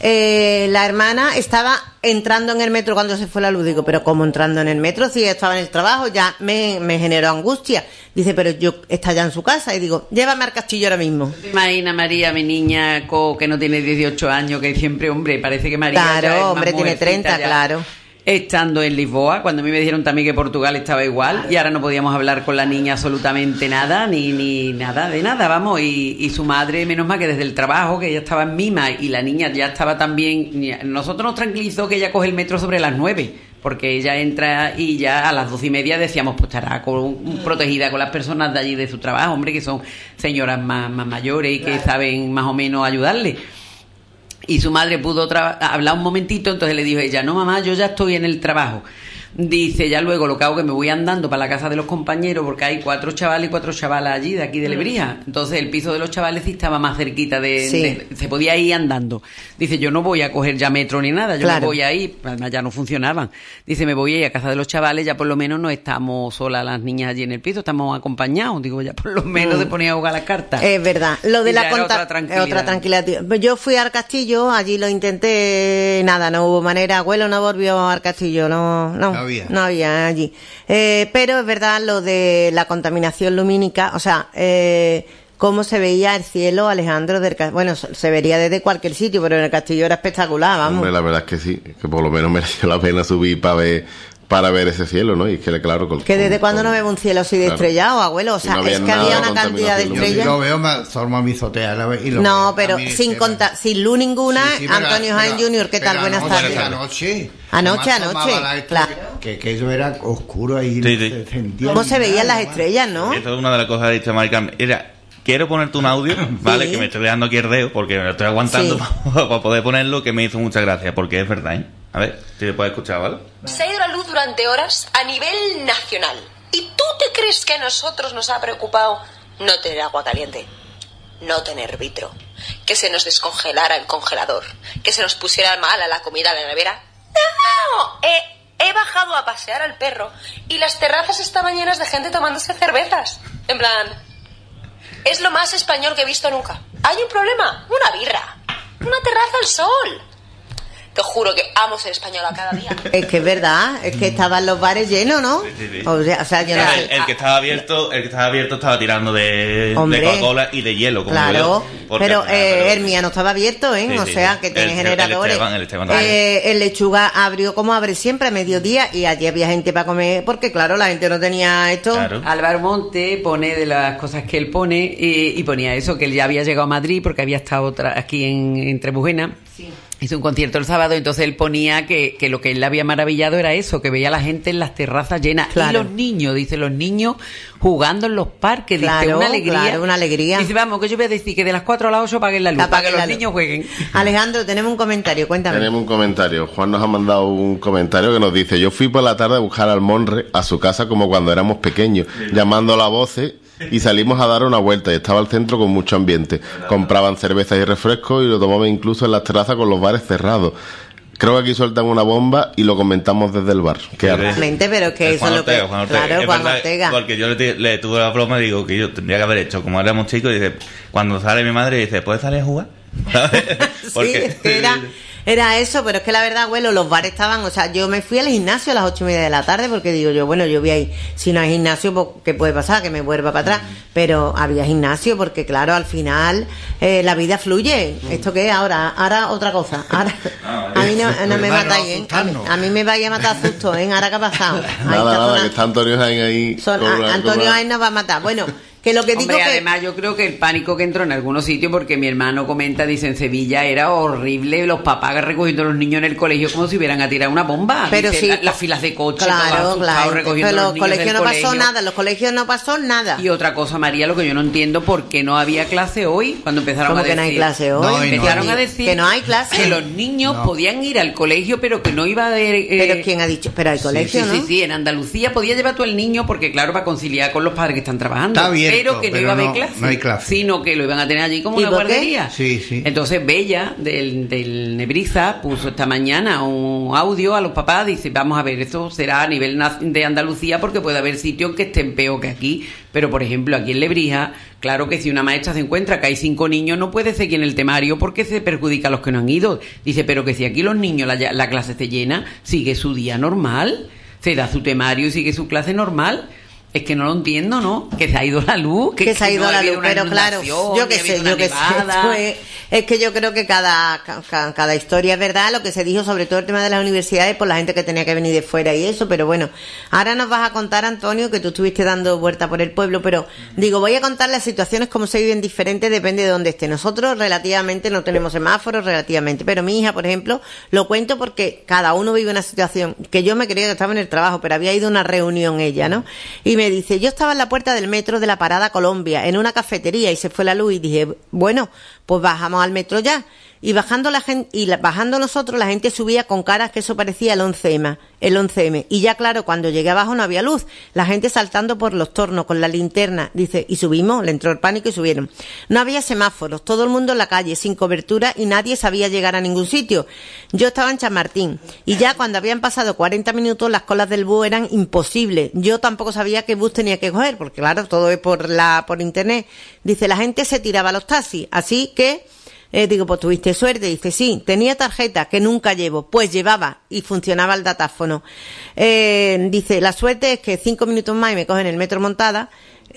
la hermana estaba entrando en el metro cuando se fue la luz, digo, pero ¿cómo entrando en el metro? Si ella estaba en el trabajo, ya me generó angustia. Dice, pero está ya en su casa. Y digo, llévame al castillo ahora mismo. Imagina María, mi niña que no tiene 18 años, que siempre, hombre, parece que María claro, ya es hombre, tiene 30, ya. Claro. Estando en Lisboa, cuando a mí me dijeron también que Portugal estaba igual, y ahora no podíamos hablar con la niña absolutamente nada, ni nada de nada, vamos, y su madre, menos mal que desde el trabajo, que ella estaba en mima, y la niña ya estaba también, nosotros nos tranquilizó que ella coge el metro sobre las 9, porque ella entra y ya a las 12:30 decíamos, pues estará protegida con las personas de allí de su trabajo, hombre, que son señoras más mayores y que saben más o menos ayudarle. Y su madre pudo hablar un momentito, entonces le dijo ella, no mamá, yo ya estoy en el trabajo. Dice, ya luego lo que hago es que me voy andando para la casa de los compañeros, porque hay 4 chavales y 4 chavalas allí, de aquí de Lebrija. Entonces el piso de los chavales sí estaba más cerquita se podía ir andando. Dice, yo no voy a coger ya metro ni nada, yo me voy a ir, además ya no funcionaban. Dice, me voy a ir a casa de los chavales, ya por lo menos no estamos solas las niñas allí en el piso, estamos acompañados. Digo, ya por lo menos se ponía a jugar las cartas. Es verdad, lo de la otra tranquilidad. Yo fui al castillo, allí lo intenté, nada, no hubo manera, abuelo no volvió al castillo, no había allí. Pero es verdad lo de la contaminación lumínica, o sea, cómo se veía el cielo, Alejandro, bueno, se vería desde cualquier sitio, pero en el castillo era espectacular, vamos. Hombre, la verdad es que sí, que por lo menos mereció la pena subir para ver ese cielo, ¿no? Y es que claro... Que desde cuando no vemos un cielo así de estrellado, abuelo, o sea, es que había una cantidad de estrellas. Yo lo veo, forma mi azotea y lo no, veo. pero sin luz ninguna, Antonio Jaén Jr., ¿qué tal? Buenas tardes. Anoche, claro. Que eso era oscuro ahí. Sí. ¿Cómo se veían las estrellas, no? Esta es una de las cosas que dice Maricarmen. Quiero ponerte un audio, ¿vale? Que me estoy dejando aquí el dedo, porque me lo estoy aguantando para poder ponerlo, que me hizo mucha gracia, porque es verdad, ¿eh? A ver, si te puedes escuchar, ¿vale? Se ha ido la luz durante horas a nivel nacional. ¿Y tú te crees que a nosotros nos ha preocupado no tener agua caliente? No tener vitro. Que se nos descongelara el congelador. Que se nos pusiera mal a la comida de la nevera. ¡No! He bajado a pasear al perro y las terrazas estaban llenas de gente tomándose cervezas. En plan, es lo más español que he visto nunca. ¿Hay un problema? Una birra. Una terraza al sol. Te juro que amo ser española cada día. Es que es verdad, es que estaban los bares llenos, ¿no? Sí. O sea, yo no sé. El que estaba abierto estaba tirando de Coca-Cola y de hielo, como claro, yo, pero el mío no estaba abierto, ¿eh? Sí, o sea, que tiene generadores. El Esteban el Lechuga abrió como abre siempre a mediodía y allí había gente para comer, porque claro, la gente no tenía esto. Claro. Álvaro Monte pone de las cosas que él pone y ponía eso, que él ya había llegado a Madrid porque había estado aquí en Trebujena. Sí. Hizo un concierto el sábado, entonces él ponía que lo que él le había maravillado era eso, que veía a la gente en las terrazas llenas. Claro. Y los niños jugando en los parques, dice, una alegría. Claro, una alegría. Dice, vamos, que yo voy a decir que de las 4 a las 8 apaguen la luz, para que los niños jueguen. Alejandro, tenemos un comentario, cuéntame. Tenemos un comentario. Juan nos ha mandado un comentario que nos dice, yo fui por la tarde a buscar al Monre a su casa como cuando éramos pequeños, llamando a la voces. Y salimos a dar una vuelta y estaba el centro con mucho ambiente. Compraban cervezas y refrescos y lo tomaban incluso en las terrazas con los bares cerrados. Creo que aquí sueltan una bomba y lo comentamos desde el bar. Realmente, pero que eso es lo que... Juan Ortega. Claro, Juan Ortega. Porque yo le tuve la broma y digo que yo tendría que haber hecho, como éramos chicos, y dice, cuando sale mi madre, dice, ¿puedes salir a jugar? Sí, es que era eso, pero es que la verdad, abuelo, los bares estaban, o sea, yo me fui al gimnasio a las 8:30 de la tarde porque digo yo, bueno, yo voy ahí, si no hay gimnasio, pues, ¿qué puede pasar? Que me vuelva para atrás, pero había gimnasio porque claro, al final la vida fluye. ¿Esto qué es ahora? Ahora otra cosa. Ahora, a mí no me matáis, ¿eh? A mí me vaya a matar susto, ¿eh? Ahora, ¿qué ha pasado? Nada, que está Antonio Jaén ahí. Antonio Jaén nos va a matar. Bueno, que lo que hombre, digo que... además yo creo que el pánico que entró en algunos sitios, porque mi hermano comenta, dice, en Sevilla era horrible, los papás recogiendo a los niños en el colegio como si hubieran a tirar una bomba. Pero dice, sí, las filas de coches, claro, recogiendo pero a los niños colegios no colegio. pasó nada, en los colegios no pasó nada. Y otra cosa, María, lo que yo no entiendo, ¿por qué no había clase hoy? Cuando empezaron ¿Cómo a decir... que no hay clase hoy? Empezaron a decir que no hay clase. Que los niños podían ir al colegio, pero que no iba a haber... Pero ¿quién ha dicho? Pero hay colegio, ¿no? Sí, en Andalucía podía llevar tú al niño, porque claro, para conciliar con los padres que están trabajando. Está bien, pero que no iba a haber clase, no hay clase, sino que lo iban a tener allí como una guardería. Sí, sí. Entonces Bella del Nebrija puso esta mañana un audio a los papás, dice, vamos a ver, esto será a nivel de Andalucía porque puede haber sitios que estén peor que aquí, pero por ejemplo aquí en Lebrija, claro que si una maestra se encuentra que hay 5 niños no puede seguir en el temario porque se perjudica a los que no han ido. Dice, pero que si aquí los niños, la clase se llena, sigue su día normal, se da su temario y sigue su clase normal. Es que no lo entiendo, ¿no? Que se ha ido la luz. Que se ha ido la luz, pero claro, yo qué sé. Es que yo creo que cada historia es verdad, lo que se dijo, sobre todo el tema de las universidades, por la gente que tenía que venir de fuera y eso, pero bueno, ahora nos vas a contar, Antonio, que tú estuviste dando vuelta por el pueblo, pero digo, voy a contar las situaciones como se viven diferentes, depende de dónde esté. Nosotros relativamente no tenemos semáforos, relativamente, pero mi hija, por ejemplo, lo cuento porque cada uno vive una situación, que yo me creía que estaba en el trabajo, pero había ido a una reunión ella, ¿no? Y me dice, yo estaba en la puerta del metro de la Parada Colombia, en una cafetería, y se fue la luz, y dije, bueno, pues bajamos al metro ya. Y bajando bajando nosotros, la gente subía con caras que eso parecía el 11M. Y ya claro, cuando llegué abajo no había luz, la gente saltando por los tornos con la linterna, dice, y subimos, le entró el pánico y subieron. No había semáforos, todo el mundo en la calle, sin cobertura, y nadie sabía llegar a ningún sitio. Yo estaba en Chamartín, y ya cuando habían pasado 40 minutos, las colas del bus eran imposibles. Yo tampoco sabía qué bus tenía que coger, porque claro, todo es por internet. Dice, la gente se tiraba a los taxis, así que digo, pues tuviste suerte. Dice, sí, tenía tarjeta que nunca llevo. Pues llevaba y funcionaba el datáfono. Dice, la suerte es que 5 minutos más y me cogen el metro montada.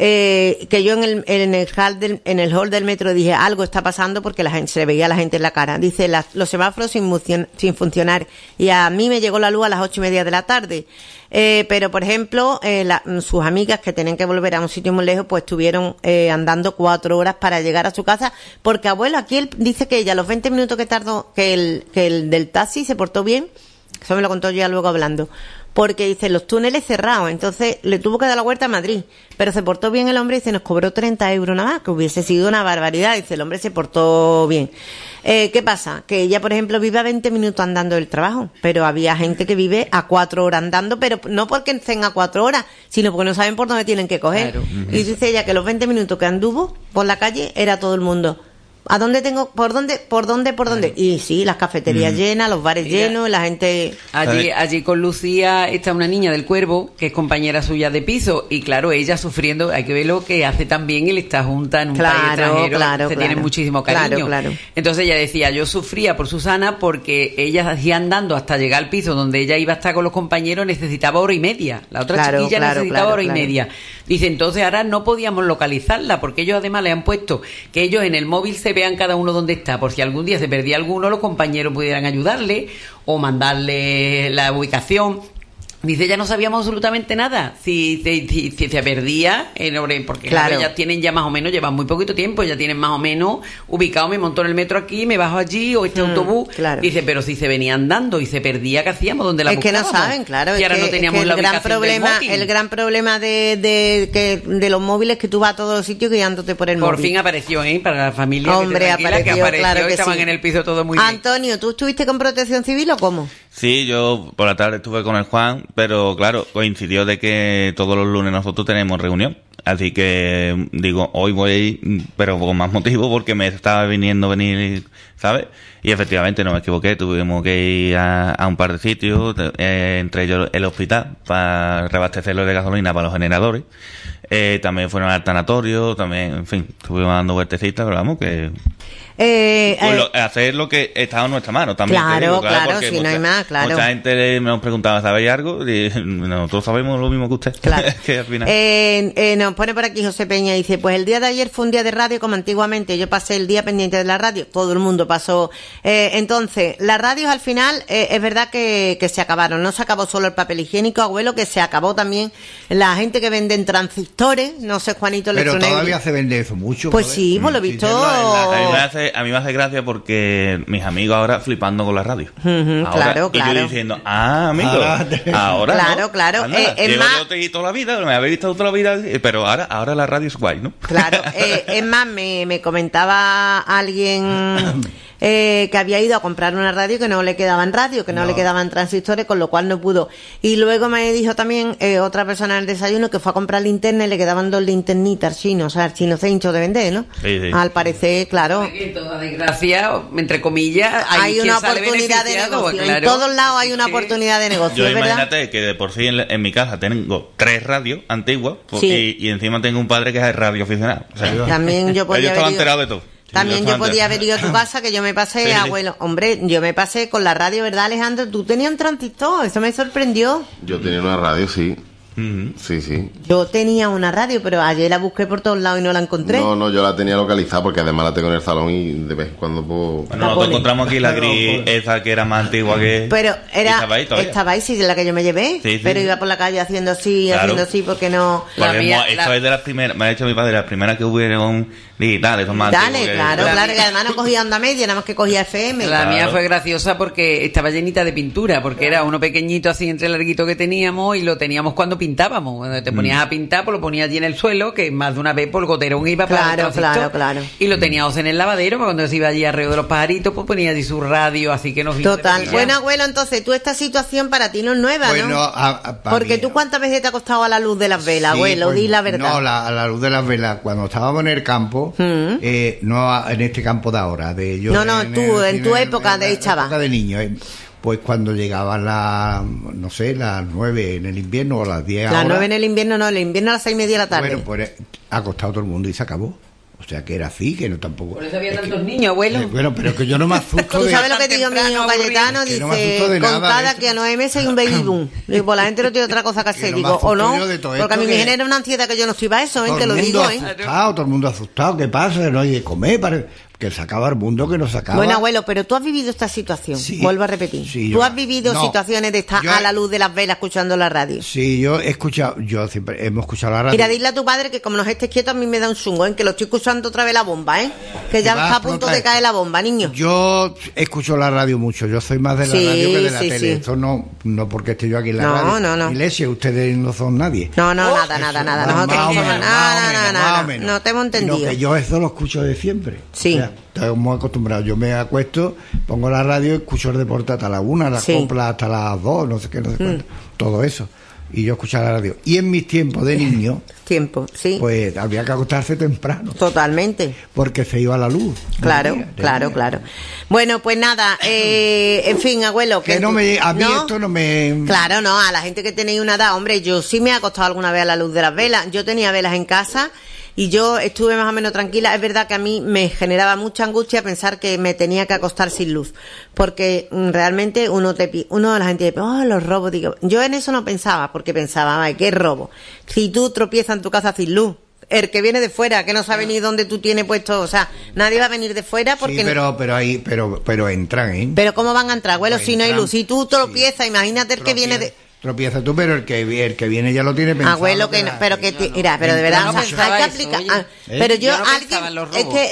Que yo en el hall del metro dije, algo está pasando porque la gente, se le veía a la gente en la cara. Dice, los semáforos sin funcionar. Y a mí me llegó la luz a las 8:30 de la tarde. Pero, por ejemplo, sus amigas que tenían que volver a un sitio muy lejos, pues estuvieron andando 4 horas para llegar a su casa. Porque, abuelo, aquí él dice que ella, los 20 minutos que tardó, que el del taxi se portó bien. Eso me lo contó ya luego hablando. Porque dice, los túneles cerrados, entonces le tuvo que dar la vuelta a Madrid, pero se portó bien el hombre y se nos cobró 30 euros nada más, que hubiese sido una barbaridad. Dice, el hombre se portó bien. ¿Qué pasa? Que ella, por ejemplo, vive a 20 minutos andando del trabajo, pero había gente que vive a 4 horas andando, pero no porque estén a 4 horas, sino porque no saben por dónde tienen que coger. Claro. Y dice ella que los 20 minutos que anduvo por la calle era todo el mundo. ¿A dónde tengo? ¿Por dónde? ¿Por dónde? Y sí, las cafeterías llenas, los bares llenos, la gente... Allí con Lucía está una niña del Cuervo, que es compañera suya de piso, y claro, ella sufriendo, hay que ver lo que hace también el estar junta en un país extranjero, se tiene muchísimo cariño. Claro. Entonces ella decía, yo sufría por Susana porque ella hacía andando hasta llegar al piso donde ella iba a estar con los compañeros, necesitaba 1:30. La otra chiquilla necesitaba 1:30. Dice, entonces ahora no podíamos localizarla, porque ellos además le han puesto que ellos en el móvil se vean cada uno dónde está, por si algún día se perdía alguno, los compañeros pudieran ayudarle o mandarle la ubicación. Dice, ya no sabíamos absolutamente nada si se perdía, porque claro, ellas tienen ya más o menos, llevan muy poquito tiempo, ya tienen más o menos ubicado, me monto en el metro aquí, me bajo allí, o este autobús. Claro. Dice, pero si se venía andando y se perdía, ¿qué hahíamos? ¿Dónde la buscábamos? Es que no saben, claro. Y ahora no teníamos la ubicación del móvil. El gran problema de los móviles es que tú vas a todos los sitios guiándote por el móvil. Por fin apareció, para la familia. Hombre, apareció, claro que estaban sí. En el piso todo muy bien. Antonio, ¿tú estuviste con Protección Civil o cómo? Sí, yo por la tarde estuve con el Juan, pero claro, coincidió de que todos los lunes nosotros tenemos reunión. Así que digo, hoy voy a ir, pero con más motivo porque me estaba venir, ¿sabes? Y efectivamente no me equivoqué, tuvimos que ir a un par de sitios, entre ellos el hospital, para reabastecerlo de gasolina para los generadores. También fueron al tanatorio, también, en fin, estuvimos dando vueltecitas, pero vamos que... hacer lo que estaba en nuestra mano también. Claro, si no hay más, claro. Mucha gente nos preguntaba, ¿sabéis algo? Y nosotros sabemos lo mismo que usted. Claro. Que al final... nos pone por aquí José Peña, dice, pues el día de ayer fue un día de radio como antiguamente, yo pasé el día pendiente de la radio, todo el mundo pasó. Entonces, las radios al final, es verdad que se acabaron, no se acabó solo el papel higiénico, abuelo, que se acabó también la gente que venden transistores, no sé, Juanito Pero Electronegri. todavía se vende eso mucho. Pues sí, por lo visto... A mí me hace gracia porque mis amigos ahora flipando con la radio. Claro. Y yo diciendo, amigo, ahora Claro. Llevo yo toda la vida, me habéis visto toda la vida, pero ahora la radio es guay, ¿no? Claro, es más, me comentaba alguien que había ido a comprar una radio que no le quedaban radio, que no le quedaban transistores, con lo cual no pudo. Y luego me dijo también otra persona en el desayuno que fue a comprar linterna y le quedaban 2 linternitas al chino, o sea, el chino se hinchó de vender, ¿no? Sí. Al parecer, claro. En toda desgracia, entre comillas, Hay una quien sale oportunidad de beneficiado, negocio. claro. En todos lados hay una oportunidad de negocio, Yo ¿es verdad? imagínate que de por sí en mi casa tengo 3 radios antiguas Sí. y encima tengo un padre que es radio aficionado. O sea, También yo podía ellos estaban haber ido- enterados de todo. También Ellos yo estaban podía haber ido a tu casa, que yo me pasé, Sí. abuelo. Hombre, yo me pasé con la radio, ¿verdad, Alejandro? Tú tenías un transistor, eso me sorprendió. Yo tenía una radio, sí. Ujú. Sí. Yo tenía una radio, pero ayer la busqué por todos lados y no la encontré. No, yo la tenía localizada porque además la tengo en el salón y de vez en cuando puedo... Bueno, nosotros encontramos aquí la gris, esa que era más antigua que... Pero y estaba ahí todavía. estaba ahí, sí, de la que yo me llevé. Sí. Pero iba por la calle haciendo así, Claro. porque no... La Porque mía- esto la- es de las primeras, me ha dicho mi padre, las primeras que hubieron digitales, son más Dale, antiguas que- claro, La claro, mía- que además no cogía onda media, nada más que cogía FM. La Claro. mía fue graciosa porque estaba llenita de pintura, porque era uno pequeñito así entre larguito que teníamos y lo teníamos cuando pintábamos. Cuando te ponías a pintar, pues lo ponías allí en el suelo, que más de una vez por el goterón iba para Claro, el transistor. claro. Y lo teníamos en el lavadero, pues cuando se iba allí alrededor de los pajaritos, pues ponía allí su radio, así que nos vino de Total. maravilla. Bueno, abuelo, entonces tú esta situación para ti no es nueva, Bueno, ¿no? pa' Porque mí- tú cuántas veces te ha costado a la luz de las velas, Sí, abuelo, pues, di la verdad. No, a la luz de las velas, cuando estábamos en el campo, no en este campo de ahora, de yo. No, tú, en tu época de la chaval. época de niño, pues cuando llegaban las 9 en el invierno o las 10 Las ahora. 9 en el invierno, no, el invierno a las 6:30 de la tarde. Bueno, pues ha acostado todo el mundo y se acabó. O sea que era así, que no tampoco. Por eso había es que- tantos niños, abuelo. Bueno, pero que yo no me asusto ¿Tú de. sabes lo que te digo mi temprano, hijo Cayetano? Que no me Dice, asusto de con nada de cada esto. que a 9 meses hay un baby boom. Digo, pues la gente no tiene otra cosa que hacer. no me Digo, o no, asusto yo de todo porque a mí esto me que- genera una ansiedad que yo no estoy para eso, Todo te el lo mundo digo, asustado, todo el mundo asustado. ¿Qué pasa? No hay de comer, que se acaba el mundo, que no se acaba. Bueno, abuelo, pero tú has vivido esta situación. Sí. Vuelvo a repetir. Sí, tú yo- has vivido no, situaciones de estar yo- a la luz de las velas escuchando la radio. Sí, yo he escuchado, hemos escuchado la radio. Mira, dile a tu padre que como no estés quieto a mí me da un chungo, que lo estoy escuchando otra vez la bomba, que ya va a está a punto de explotar. caer la bomba, niño. Yo escucho la radio mucho, yo soy más de la Sí, radio que de la sí, tele. sí. Esto no porque esté yo aquí en la No, radio. no. Iglesia, ustedes no son nadie. No, nada. Eso, Nosotros más no o somos menos, nada. más o menos. No te hemos Sino entendido. que yo eso lo escucho de siempre. Sí. O sea, estoy muy acostumbrado. Yo me acuesto, pongo la radio y escucho el deporte hasta la 1, las Sí. coplas hasta las 2, no sé qué, no sé cuánto. Todo eso. Y yo escuchaba la radio. Y en mis tiempos de niño, Tiempo, sí. pues había que acostarse temprano. Totalmente. Porque se iba la luz. Claro, De día. claro. Bueno, pues nada, en fin, abuelo. Que no tú- me, a mí ¿no? esto no me... Claro, no, a la gente que tenéis una edad, hombre, yo sí me he acostado alguna vez a la luz de las velas. Yo tenía velas en casa y yo estuve más o menos tranquila. Es verdad que a mí me generaba mucha angustia pensar que me tenía que acostar sin luz, porque realmente uno de la gente dice, oh, los robos. Digo, yo en eso no pensaba, porque pensaba, ay, qué robo. Si tú tropiezas en tu casa sin luz, el que viene de fuera, que no sabe ni dónde tú tienes puesto, o sea, nadie va a venir de fuera porque Sí, pero entran, ¿eh? pero ¿cómo van a entrar, abuelo, Pues si no hay entran, luz? Si tú tropiezas, imagínate el que viene de... Tropieza tú, pero el que viene ya lo tiene pensado. Abuelo, que no, pero que mira, pero de verdad, no o sea, pensaba hay que eso, aplicar. oye. Pero yo, no pensaba en los es robos. que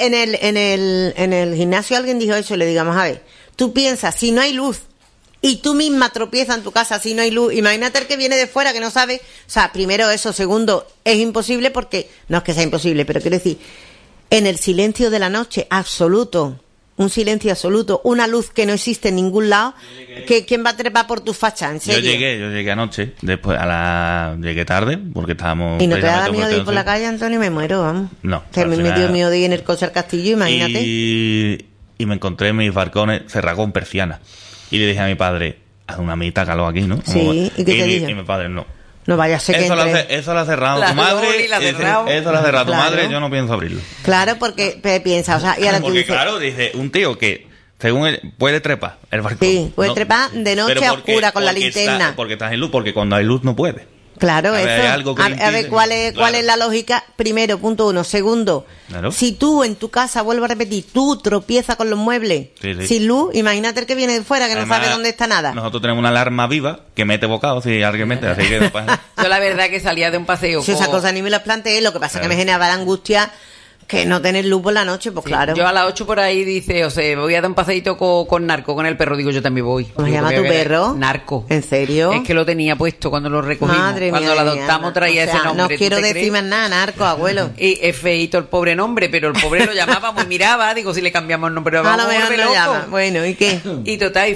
en el gimnasio alguien dijo eso y le digamos, a ver, tú piensas, si no hay luz y tú misma tropiezas en tu casa si no hay luz, imagínate el que viene de fuera que no sabe, o sea, primero eso, segundo, es imposible porque, no es que sea imposible, pero quiero decir, en el silencio de la noche, absoluto, un silencio absoluto, una luz que no existe en ningún lado, que ¿quién va a trepar por tu facha? ¿En Yo serio? llegué anoche, después llegué tarde, porque estábamos... ¿Y no te da precisamente miedo de ir por la Fuerteventura. calle, Antonio? Me muero, vamos. No, Que al me final- dio miedo de ir en el coche al castillo, imagínate. Y me encontré mis balcones cerrados con persianas. Y le dije a mi padre, haz una mitad calor aquí, ¿no? Sí, ¿y qué te dijo? Y mi padre, no. No vaya a ser que Eso lo, entre... eso lo ha cerrado La tu madre. Loli la ha cerrado. Eso lo ha cerrado Claro. tu madre, yo no pienso abrirlo. Claro, porque piensa, o sea, y ahora tú Porque dices... claro, dice, un tío que según él puede trepar el balcón. Sí, puede trepar de noche Pero a oscura con la linterna. Porque estás en luz, porque cuando hay luz no puede. Claro, A ver, eso. hay algo que A ver impide- cuál es claro. la lógica. Primero, punto uno. Segundo, Claro. si tú en tu casa, vuelvo a repetir, tú tropiezas con los muebles Sí, sí. sin luz, imagínate el que viene de fuera que no Además, sabe dónde está nada. Nosotros tenemos una alarma viva que mete bocado si alguien mete, así que no pasa nada. Yo la verdad que salía de un paseo Si esas con- cosas ni me las planteé, lo que pasa es que Claro. me generaba la angustia Que no tener luz por la noche, pues Sí, claro. Yo a las 8 por ahí dice, o sea, voy a dar un paseíto con Narco, con el perro. Digo, yo también voy. ¿Cómo se Digo, llama tu voy a ver perro? Narco. ¿En serio? Es que lo tenía puesto cuando lo recogimos. Madre cuando mía lo de mi adoptamos alma. traía O sea, ese nombre. no ¿tú quiero te decir crees? más nada, Narco, abuelo. Y es feíto el pobre nombre, pero el pobre lo llamábamos y miraba, digo, si le cambiamos el nombre, A vamos lo a mejor volver lo loco. llama. Bueno, ¿y qué? Y total,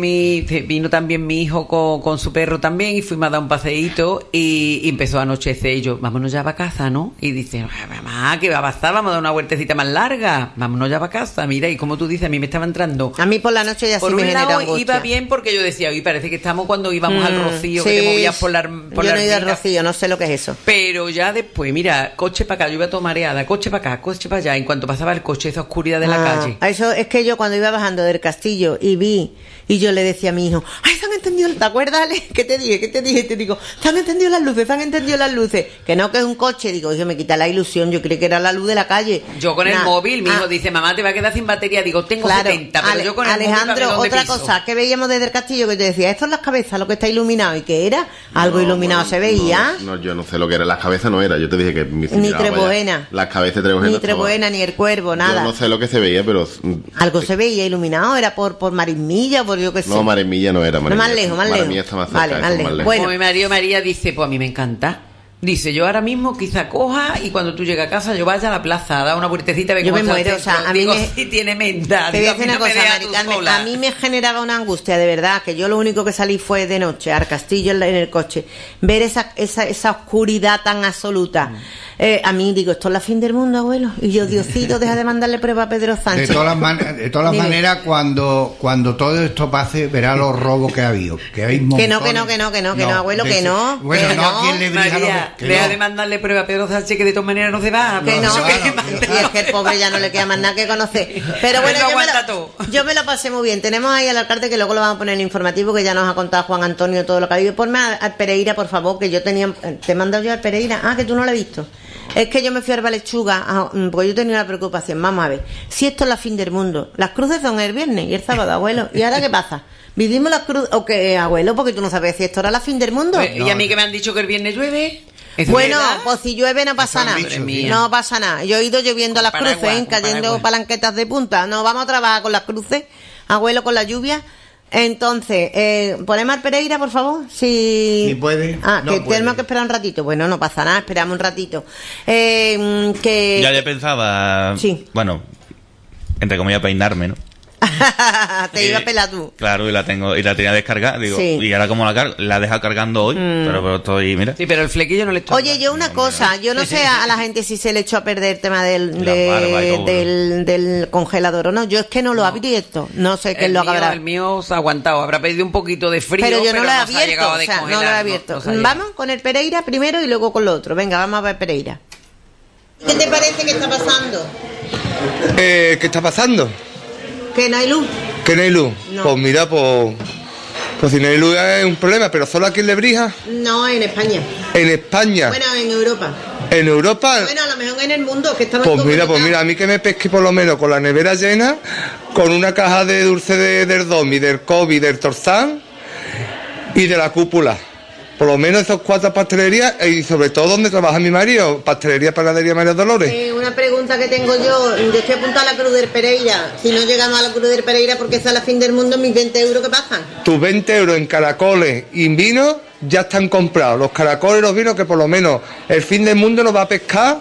vino también mi hijo con su perro también y fuimos a dar un paseíto y empezó a anochecer y yo, vámonos ya para casa, ¿no? Y dice, mamá, ¿qué va a pasar? Vamos a dar una vueltecita más larga, vámonos ya para casa. Mira, y como tú dices, a mí me estaba entrando. A mí por la noche ya sí Por me un genera lado angustia. iba bien porque yo decía, oye, parece que estamos cuando íbamos al Rocío, que te sí, movías por la yo no he ido al Armina. Rocío, no sé lo que es eso. Pero ya después, mira, coche para acá, yo iba todo mareada, coche para acá, coche para allá. En cuanto pasaba el coche, esa oscuridad de la calle. Eso es que yo cuando iba bajando del castillo y vi, y yo le decía a mi hijo, ¡ay, se han entendido! ¿Te acuerdas, Ale? ¿Qué te dije? Te digo, se han entendido las luces, se han entendido las luces. Que no, que es un coche. Digo, hijo, me quita la ilusión, yo creí que era la luz de la calle. Yo con el Nah. móvil, mi hijo dice, mamá, te va a quedar sin batería. Digo, tengo Claro, 70, pero yo con el móvil Alejandro, para ver dónde otra piso. cosa que veíamos desde el castillo que te decía, esto es las cabezas, lo que está iluminado, ¿y qué era? Algo No, iluminado bueno, se veía. No, yo no sé lo que era. Las cabezas no era. Yo te dije que Ni miraba para Trebuena. allá. Las cabezas de Trebuena. Ni Trebuena, ni el cuervo, nada. Yo no sé lo que se veía, pero. Algo se veía iluminado, era por Marismilla, por yo qué sé. No, Maremilla no era. No, más lejos, más lejos. Maremilla está más cerca. Vale, eso, más lejos. Bueno. Como mi marido María dice, pues a mí me encanta. Dice, yo ahora mismo quizá coja y cuando tú llegas a casa yo vaya a la plaza, da una vueltecita y ve Yo cómo me está el muero, o sea, centro. a mí Digo, me- sí tiene menta. Te voy Digo, a decir mí una no me cosa, dejas Mari tú Carmen, sola. a mí me generaba una angustia, de verdad, que yo lo único que salí fue de noche al castillo en el coche, ver esa oscuridad tan absoluta. A mí digo, esto es la fin del mundo, abuelo. Y yo, Diosito, deja de mandarle prueba a Pedro Sánchez. De todas las Dime. maneras, cuando todo esto pase, verá los robos que ha habido. Que hay Que no, montones. abuelo, que no. Bueno, que no, ¿a quién le brilla María, que deja no? de mandarle prueba a Pedro Sánchez que de todas maneras no se va. Que no, claro, y es que el pobre ya no le queda más nada que conocer. Pero bueno, Él lo aguanta todo. yo me lo pasé muy bien. Tenemos ahí al alcalde que luego lo vamos a poner en el informativo, que ya nos ha contado Juan Antonio todo lo que ha habido. Ponme al Pereira, por favor, que yo tenía... ¿Te he mandado yo al Pereira? Ah, que tú no lo has visto. Es que yo me fui a Lechuga, porque yo tenía una preocupación. Vamos a ver, si esto es la fin del mundo, las cruces son el viernes y el sábado, abuelo. ¿Y ahora qué pasa? ¿Vivimos las cruces? ¿O qué, abuelo? Porque tú no sabes si esto era la fin del mundo. Pues, y a mí que me han dicho que el viernes llueve. ¿Eso Bueno, es verdad? pues si llueve no pasa Eso han nada. dicho, sí. No pasa nada. Yo he ido lloviendo a las Con paraguas, cruces, con cayendo paraguas. palanquetas de punta. No, vamos a trabajar con las cruces, abuelo, con la lluvia. Entonces, ponemos al Pereira, por favor. Si Si puede. Ah, No que puede. tenemos que esperar un ratito. Bueno, no pasa nada, esperamos un ratito. Que... Ya pensaba, Sí. bueno, entre comillas, peinarme, ¿no? Te iba a pelar tú. Claro, y la tenía descargada, digo, Sí. y ahora como la deja cargando hoy, pero estoy, mira. Sí, pero el flequillo no le estoy. Oye, yo una cosa, yo no sé a la gente si se le echó a perder el tema del, La barba y todo, del congelador o no. Yo es que no lo he abierto. No sé qué el lo mío, habrá. el mío se ha aguantado, habrá pedido un poquito de frío, Pero yo no lo he se ha abierto, llegado a o sea, no lo he descongelar, abierto. no se ha llegado. Vamos con el Pereira primero y luego con lo otro. Venga, vamos a ver Pereira. ¿Qué te parece que está pasando? ¿Qué está pasando? Que no hay luz. ¿Que no hay luz? No. Pues mira, pues si no hay luz es un problema, pero solo aquí en Lebrija, No, en España. en España, Bueno, en Europa. en Europa. Bueno, a lo mejor en el mundo, que estamos Pues mira, comunicados. a mí que me pesque por lo menos con la nevera llena, con una caja de dulce del Domi, del Kobe, del Torzán y de la cúpula. Por lo menos esos 4 pastelerías y sobre todo donde trabaja mi marido, Pastelería Panadería María Dolores. Una pregunta que tengo yo estoy apuntada a la Cruz del Pereira. Si no llegamos a la Cruz del Pereira porque está la fin del mundo, mis 20 euros, ¿qué pasan? Tus 20 euros en caracoles y en vino ya están comprados. Los caracoles y los vinos que por lo menos el fin del mundo nos va a pescar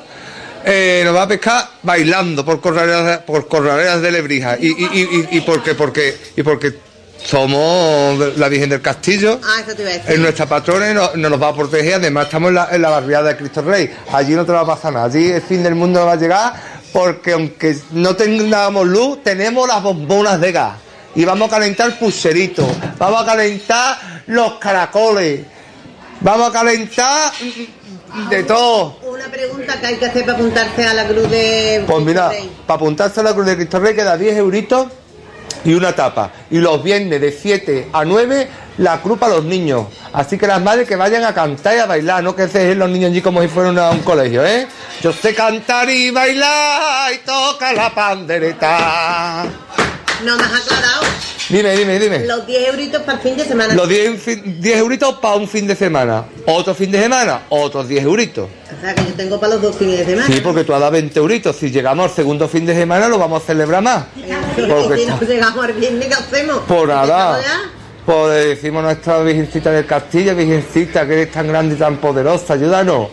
bailando por corraleras de Lebrija. Y porque somos la Virgen del Castillo. Ah, eso te iba a decir. Es nuestra patrona y nos va a proteger. Además estamos en la barriada de Cristo Rey. Allí no te va a pasar nada. Allí el fin del mundo no va a llegar porque aunque no tengamos luz, tenemos las bombonas de gas. Y vamos a calentar pucheritos. Vamos a calentar los caracoles. Vamos a calentar de todo. Una pregunta que hay que hacer para apuntarse a la Cruz de Pues mira, Rey. para apuntarse a la Cruz de Cristo Rey queda 10 euritos y una tapa. Y los viernes de 7 a 9 la cruz para los niños. Así que las madres que vayan a cantar y a bailar, no que se dejen los niños allí como si fueran a un colegio, ¿eh? Yo sé cantar y bailar y toca la pandereta. No me has aclarado. Dime. Los 10 euritos para el fin de semana. Los 10 euritos para un fin de semana. Otro fin de semana, otros 10 euritos. O sea, que yo tengo para los 2 fines de semana. Sí, porque tú has dado 20 euritos. Si llegamos al segundo fin de semana, lo vamos a celebrar más. Porque si no llegamos al viernes, ¿qué hacemos? Por nada. ¿Estamos ya? Pues decimos nuestra Virgencita del Castillo, Virgencita, que eres tan grande y tan poderosa, ayúdanos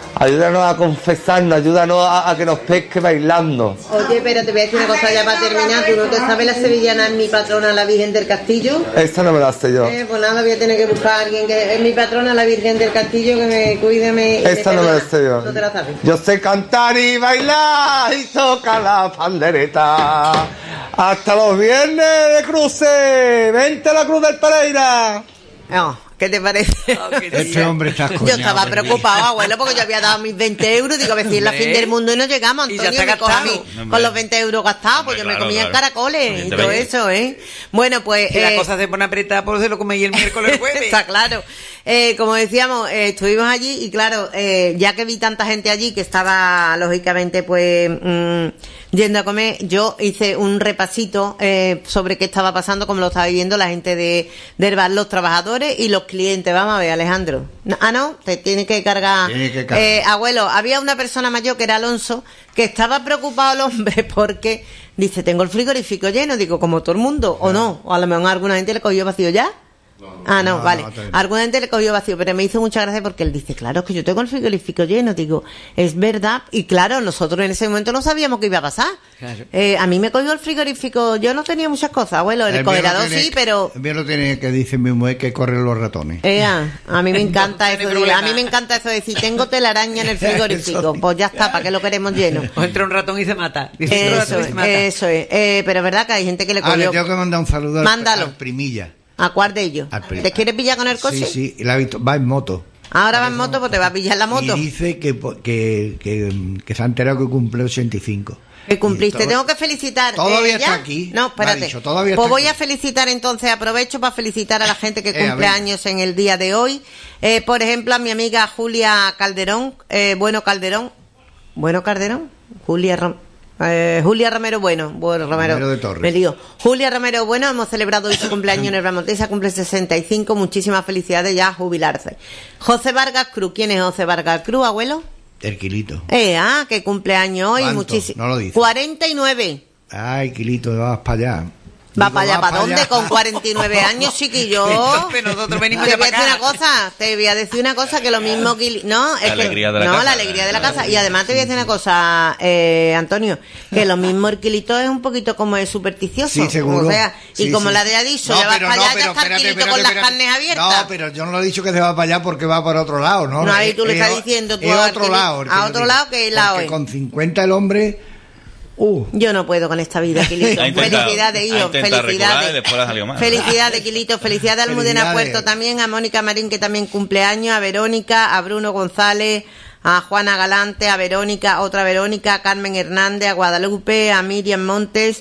a confesarnos, ayúdanos a que nos pesque bailando. Oye, pero te voy a decir una cosa ya para terminar. ¿Tú no te sabes la sevillana es mi patrona, la Virgen del Castillo? Esta no me la sé yo. Pues nada, voy a tener que buscar a alguien que es mi patrona, la Virgen del Castillo, que me cuide. Esta no me la sé yo. No te la sabes. Yo sé cantar y bailar y tocar la pandereta. Hasta los viernes de cruce. Vente a la Cruz del Pereira. No. ¿Qué te parece? Este hombre está coñado. Yo estaba preocupado, abuelo, porque yo había dado mis 20 euros. Digo, a ver si es la fin del mundo y no llegamos, Antonio. Y ya está me coge a mí gastado. con los 20 euros gastados, pues yo me comía en caracoles y todo eso, ¿eh? Bueno, pues... Si la cosa se pone apretada, por se lo comí el miércoles jueves. Está claro. Como decíamos, estuvimos allí y claro, ya que vi tanta gente allí que estaba, lógicamente, pues... yendo a comer, yo hice un repasito sobre qué estaba pasando, cómo lo estaba viviendo la gente del bar, los trabajadores y los clientes. Vamos a ver, Alejandro. No, te tiene que cargar. Abuelo, había una persona mayor que era Alonso, que estaba preocupado el hombre porque dice, tengo el frigorífico lleno. Digo, como todo el mundo, o no, o a lo mejor a alguna gente le cogió vacío ya. No, vale. Alguna gente le cogió vacío, pero me hizo mucha gracia porque él dice, claro, es que yo tengo el frigorífico lleno. Digo, es verdad. Y claro, nosotros en ese momento no sabíamos qué iba a pasar. Claro. A mí me cogió el frigorífico, yo no tenía muchas cosas, abuelo, el congelador sí, pero... El mío lo tiene que dice mi mujer que corren los ratones. A mí me encanta eso, a mí me encanta eso de decir, tengo telaraña en el frigorífico, pues ya está, ¿para qué lo queremos lleno? O entra un ratón y se mata. Eso es. Pero es verdad que hay gente que le cogió... Le tengo que mandar un saludo al Primilla. ¿A cuál de ellos? ¿Te quieres pillar con el coche? Sí, la he visto. Va en moto. Ahora va en moto, pues te va a pillar la moto. Y dice que se ha enterado que cumple 85. Que cumpliste. Tengo que felicitar. Todavía está aquí. No, espérate. Dicho, pues voy a felicitar entonces, aprovecho para felicitar a la gente que cumple años en el día de hoy. Por ejemplo, a mi amiga Julia Calderón. Julia Romero Romero de Torres. Me lío. Julia Romero Bueno, hemos celebrado hoy su cumpleaños en el Bramontesa, cumple 65, muchísimas felicidades ya a jubilarse. José Vargas Cruz, ¿quién es José Vargas Cruz, abuelo? El Quilito. Que cumpleaños hoy, muchísimo. No lo dice. 49. Ay, Quilito, vas para allá. Va para allá, ¿para dónde? Con 49 años, chiquillo. Nosotros venimos te voy a decir una cosa, que lo mismo que... No, es la alegría de la casa. Y además te voy a decir una cosa, Antonio, que lo mismo el Quilito es un poquito como es supersticioso. Sí, seguro. O sea, y como la de ha dicho, ya vas para allá, ya está el Quilito con las carnes abiertas. No, pero yo no lo he dicho que se va para allá porque va para otro lado, ¿no? No, ahí tú le estás diciendo tú a otro lado. A otro lado, que lado es. Con 50 el hombre... Yo no puedo con esta vida, Quilito. Felicidades, hijo. Felicidades, Quilito. Felicidades a Almudena Puerto también, a Mónica Marín, que también cumple años, a Verónica, a Bruno González, a Juana Galante, a Verónica, otra Verónica, a Carmen Hernández, a Guadalupe, a Miriam Montes,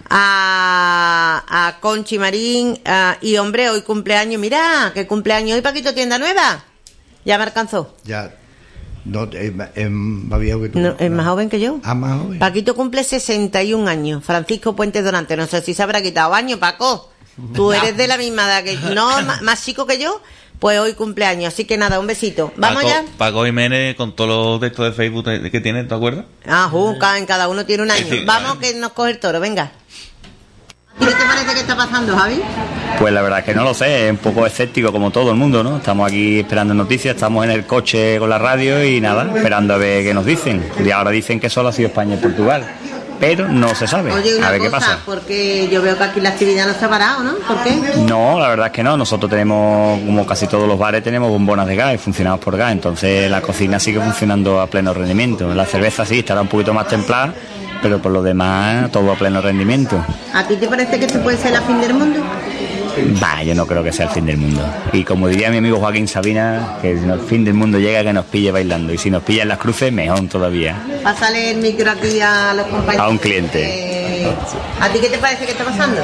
a Conchi Marín, y hombre, hoy cumpleaños, mira, que cumpleaños hoy, Paquito, tienda nueva. Ya me alcanzó. Ya. No, es más viejo que tú. No, es más joven que yo. Más joven. Paquito cumple 61 años. Francisco Puente Donante. No sé si se habrá quitado años, Paco. Tú eres de la misma edad que... No, más chico que yo. Pues hoy cumpleaños. Así que nada, un besito. ¿Vamos ya? Paco Jiménez con todos los textos de Facebook que tiene, ¿te acuerdas? En cada uno tiene un año. Vamos, que nos coge el toro, venga. ¿Qué te parece que está pasando, Javi? Pues la verdad es que no lo sé, es un poco escéptico como todo el mundo, ¿no? Estamos aquí esperando noticias, estamos en el coche con la radio y nada, esperando a ver qué nos dicen. Y ahora dicen que solo ha sido España y Portugal, pero no se sabe. Oye, a ver qué pasa. Porque yo veo que aquí la actividad no se ha parado, ¿no? ¿Por qué? No, la verdad es que no. Nosotros tenemos, como casi todos los bares, tenemos bombonas de gas y funcionamos por gas. Entonces la cocina sigue funcionando a pleno rendimiento. La cerveza sí estará un poquito más templada, pero por lo demás todo a pleno rendimiento. ¿A ti te parece que esto puede ser la fin del mundo? Yo no creo que sea el fin del mundo. Y como diría mi amigo Joaquín Sabina, que el fin del mundo llega que nos pille bailando. Y si nos pillan las cruces, mejor todavía. Pásale el micro aquí a los compañeros. A un cliente. ¿A ti qué te parece que está pasando?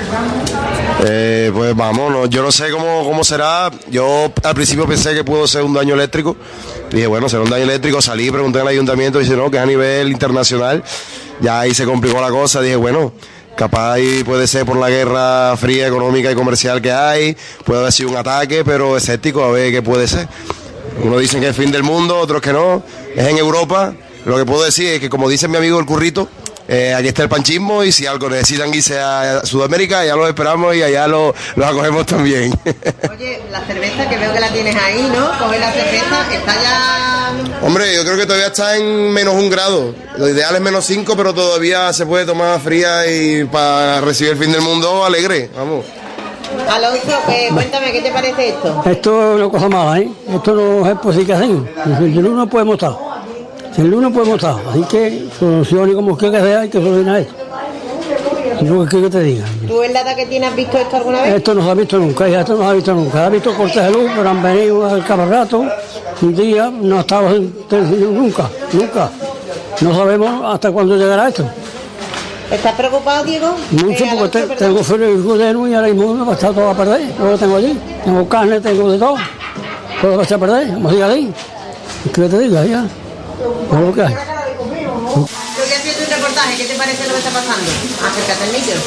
Pues vamos, yo no sé cómo será. Yo al principio pensé que pudo ser un daño eléctrico. Dije, bueno, será un daño eléctrico. Salí, pregunté al ayuntamiento y dice, no, que es a nivel internacional. Ya ahí se complicó la cosa. Dije, bueno, Capaz y puede ser por la guerra fría económica y comercial que hay, puede haber sido un ataque, pero escéptico a ver qué puede ser. Unos dicen que es el fin del mundo, otros que no, es en Europa. Lo que puedo decir es que, como dice mi amigo el Currito, aquí está el panchismo y si algo necesitan irse a Sudamérica, ya los esperamos y allá los acogemos también. Oye, la cerveza que veo que la tienes ahí, ¿no? Coge la cerveza, está ya... Hombre, yo creo que todavía está en -1 grado. Lo ideal es -5, pero todavía se puede tomar fría y para recibir el fin del mundo alegre, vamos. Alonso, cuéntame, ¿qué te parece esto? Esto es una cosa mala, ¿eh? Esto no es posible que hacen. Sin luz no podemos estar. Sin luz no podemos estar. Así que solucione como que sea, hay que solucionar esto. ¿Y lo que te diga? ¿Tú en la edad que tienes has visto esto alguna vez? Esto no se ha visto nunca, hija, esto no se ha visto nunca. Se ha visto cortes de luz, pero han venido al cada rato. Un día no ha estado nunca. No sabemos hasta cuándo llegará esto. ¿Estás preocupado, Diego? Mucho, porque tengo frío de y ahora mismo me va a estar todo a perder. Yo lo tengo allí. Tengo carne, tengo de todo. Todo va a estar a perder. Vamos a ir ahí. ¿Qué te diga ya? Es lo que hay. Tú que has visto un reportaje, ¿qué te parece lo que está pasando? Acércate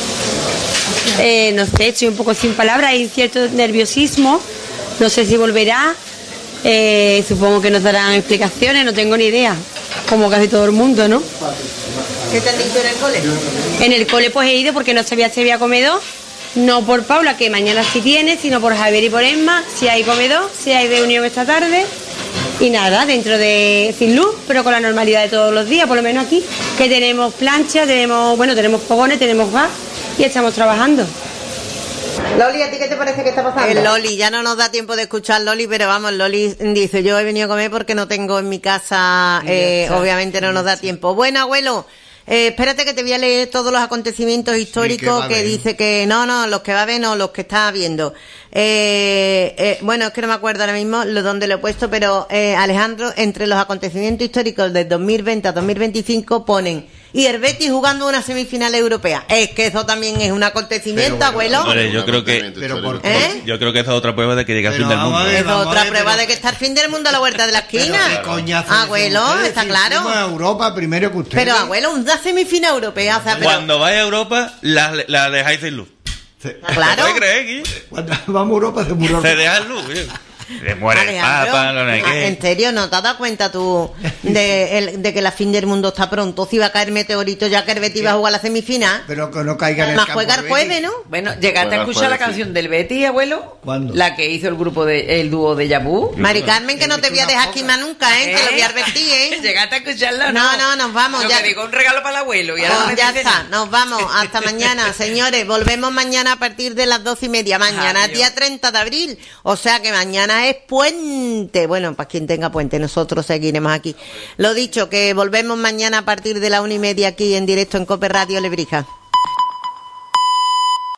al micro. No sé, estoy un poco sin palabras, hay cierto nerviosismo. No sé si volverá. Supongo que nos darán explicaciones, no tengo ni idea. Como casi todo el mundo, ¿no? ¿Qué te han dicho en el cole? En el cole pues he ido porque no sabía si había comedor. No por Paula, que mañana sí tiene, sino por Javier y por Emma. Si hay comedor, si hay reunión esta tarde. Y nada, dentro de sin luz, pero con la normalidad de todos los días, por lo menos aquí, que tenemos plancha, tenemos fogones, tenemos gas y estamos trabajando. Loli, ¿a ti qué te parece que está pasando? El Loli, ya no nos da tiempo de escuchar Loli, pero vamos, Loli dice, yo he venido a comer porque no tengo en mi casa, obviamente no nos da tiempo. Bueno, abuelo, espérate que te voy a leer todos los acontecimientos históricos que dice que no, los que va a ver no, los que está viendo. Bueno, es que no me acuerdo ahora mismo dónde lo he puesto, pero Alejandro, entre los acontecimientos históricos del 2020 a 2025 ponen y el Betis jugando una semifinal europea. Es que eso también es un acontecimiento, abuelo. Hombre, yo creo que esa es otra prueba de que llega el fin del mundo. Es otra prueba de que está el fin del mundo a la vuelta de la esquina. Abuelo, está claro. A Europa primero que ustedes. Pero abuelo, una semifinal europea. O sea, cuando vaya a Europa, la dejáis sin luz. Claro. ¿Qué crees? Cuando vamos a Europa se murió. Se deja luz, bien. Le muere el Papa, no sé qué. ¿En serio no te has dado cuenta tú de que la fin del mundo está pronto? Si va a caer meteorito ya que el Betis va a jugar la semifinal. Pero que no caiga en el más campo. Juega el jueves, ¿no? Bueno, ¿llegaste a escuchar la canción del Betis, abuelo? ¿Cuándo? La que hizo el dúo de Yabú. Mari Carmen, que no te voy a dejar aquí más nunca, ¿eh? Te lo voy a advertir, ¿eh? ¿Llegaste a escucharla o no? No, nos vamos. Lo ya que digo, un regalo para el abuelo. Y ahora ya está, nos vamos. Hasta mañana, señores. Volvemos mañana a partir de las 12:30. Mañana, día 30 de abril. O sea que mañana es puente. Bueno, para quien tenga puente, nosotros seguiremos aquí. Lo dicho, que volvemos mañana a partir de la 1:30 aquí en directo en Cope Radio Lebrija.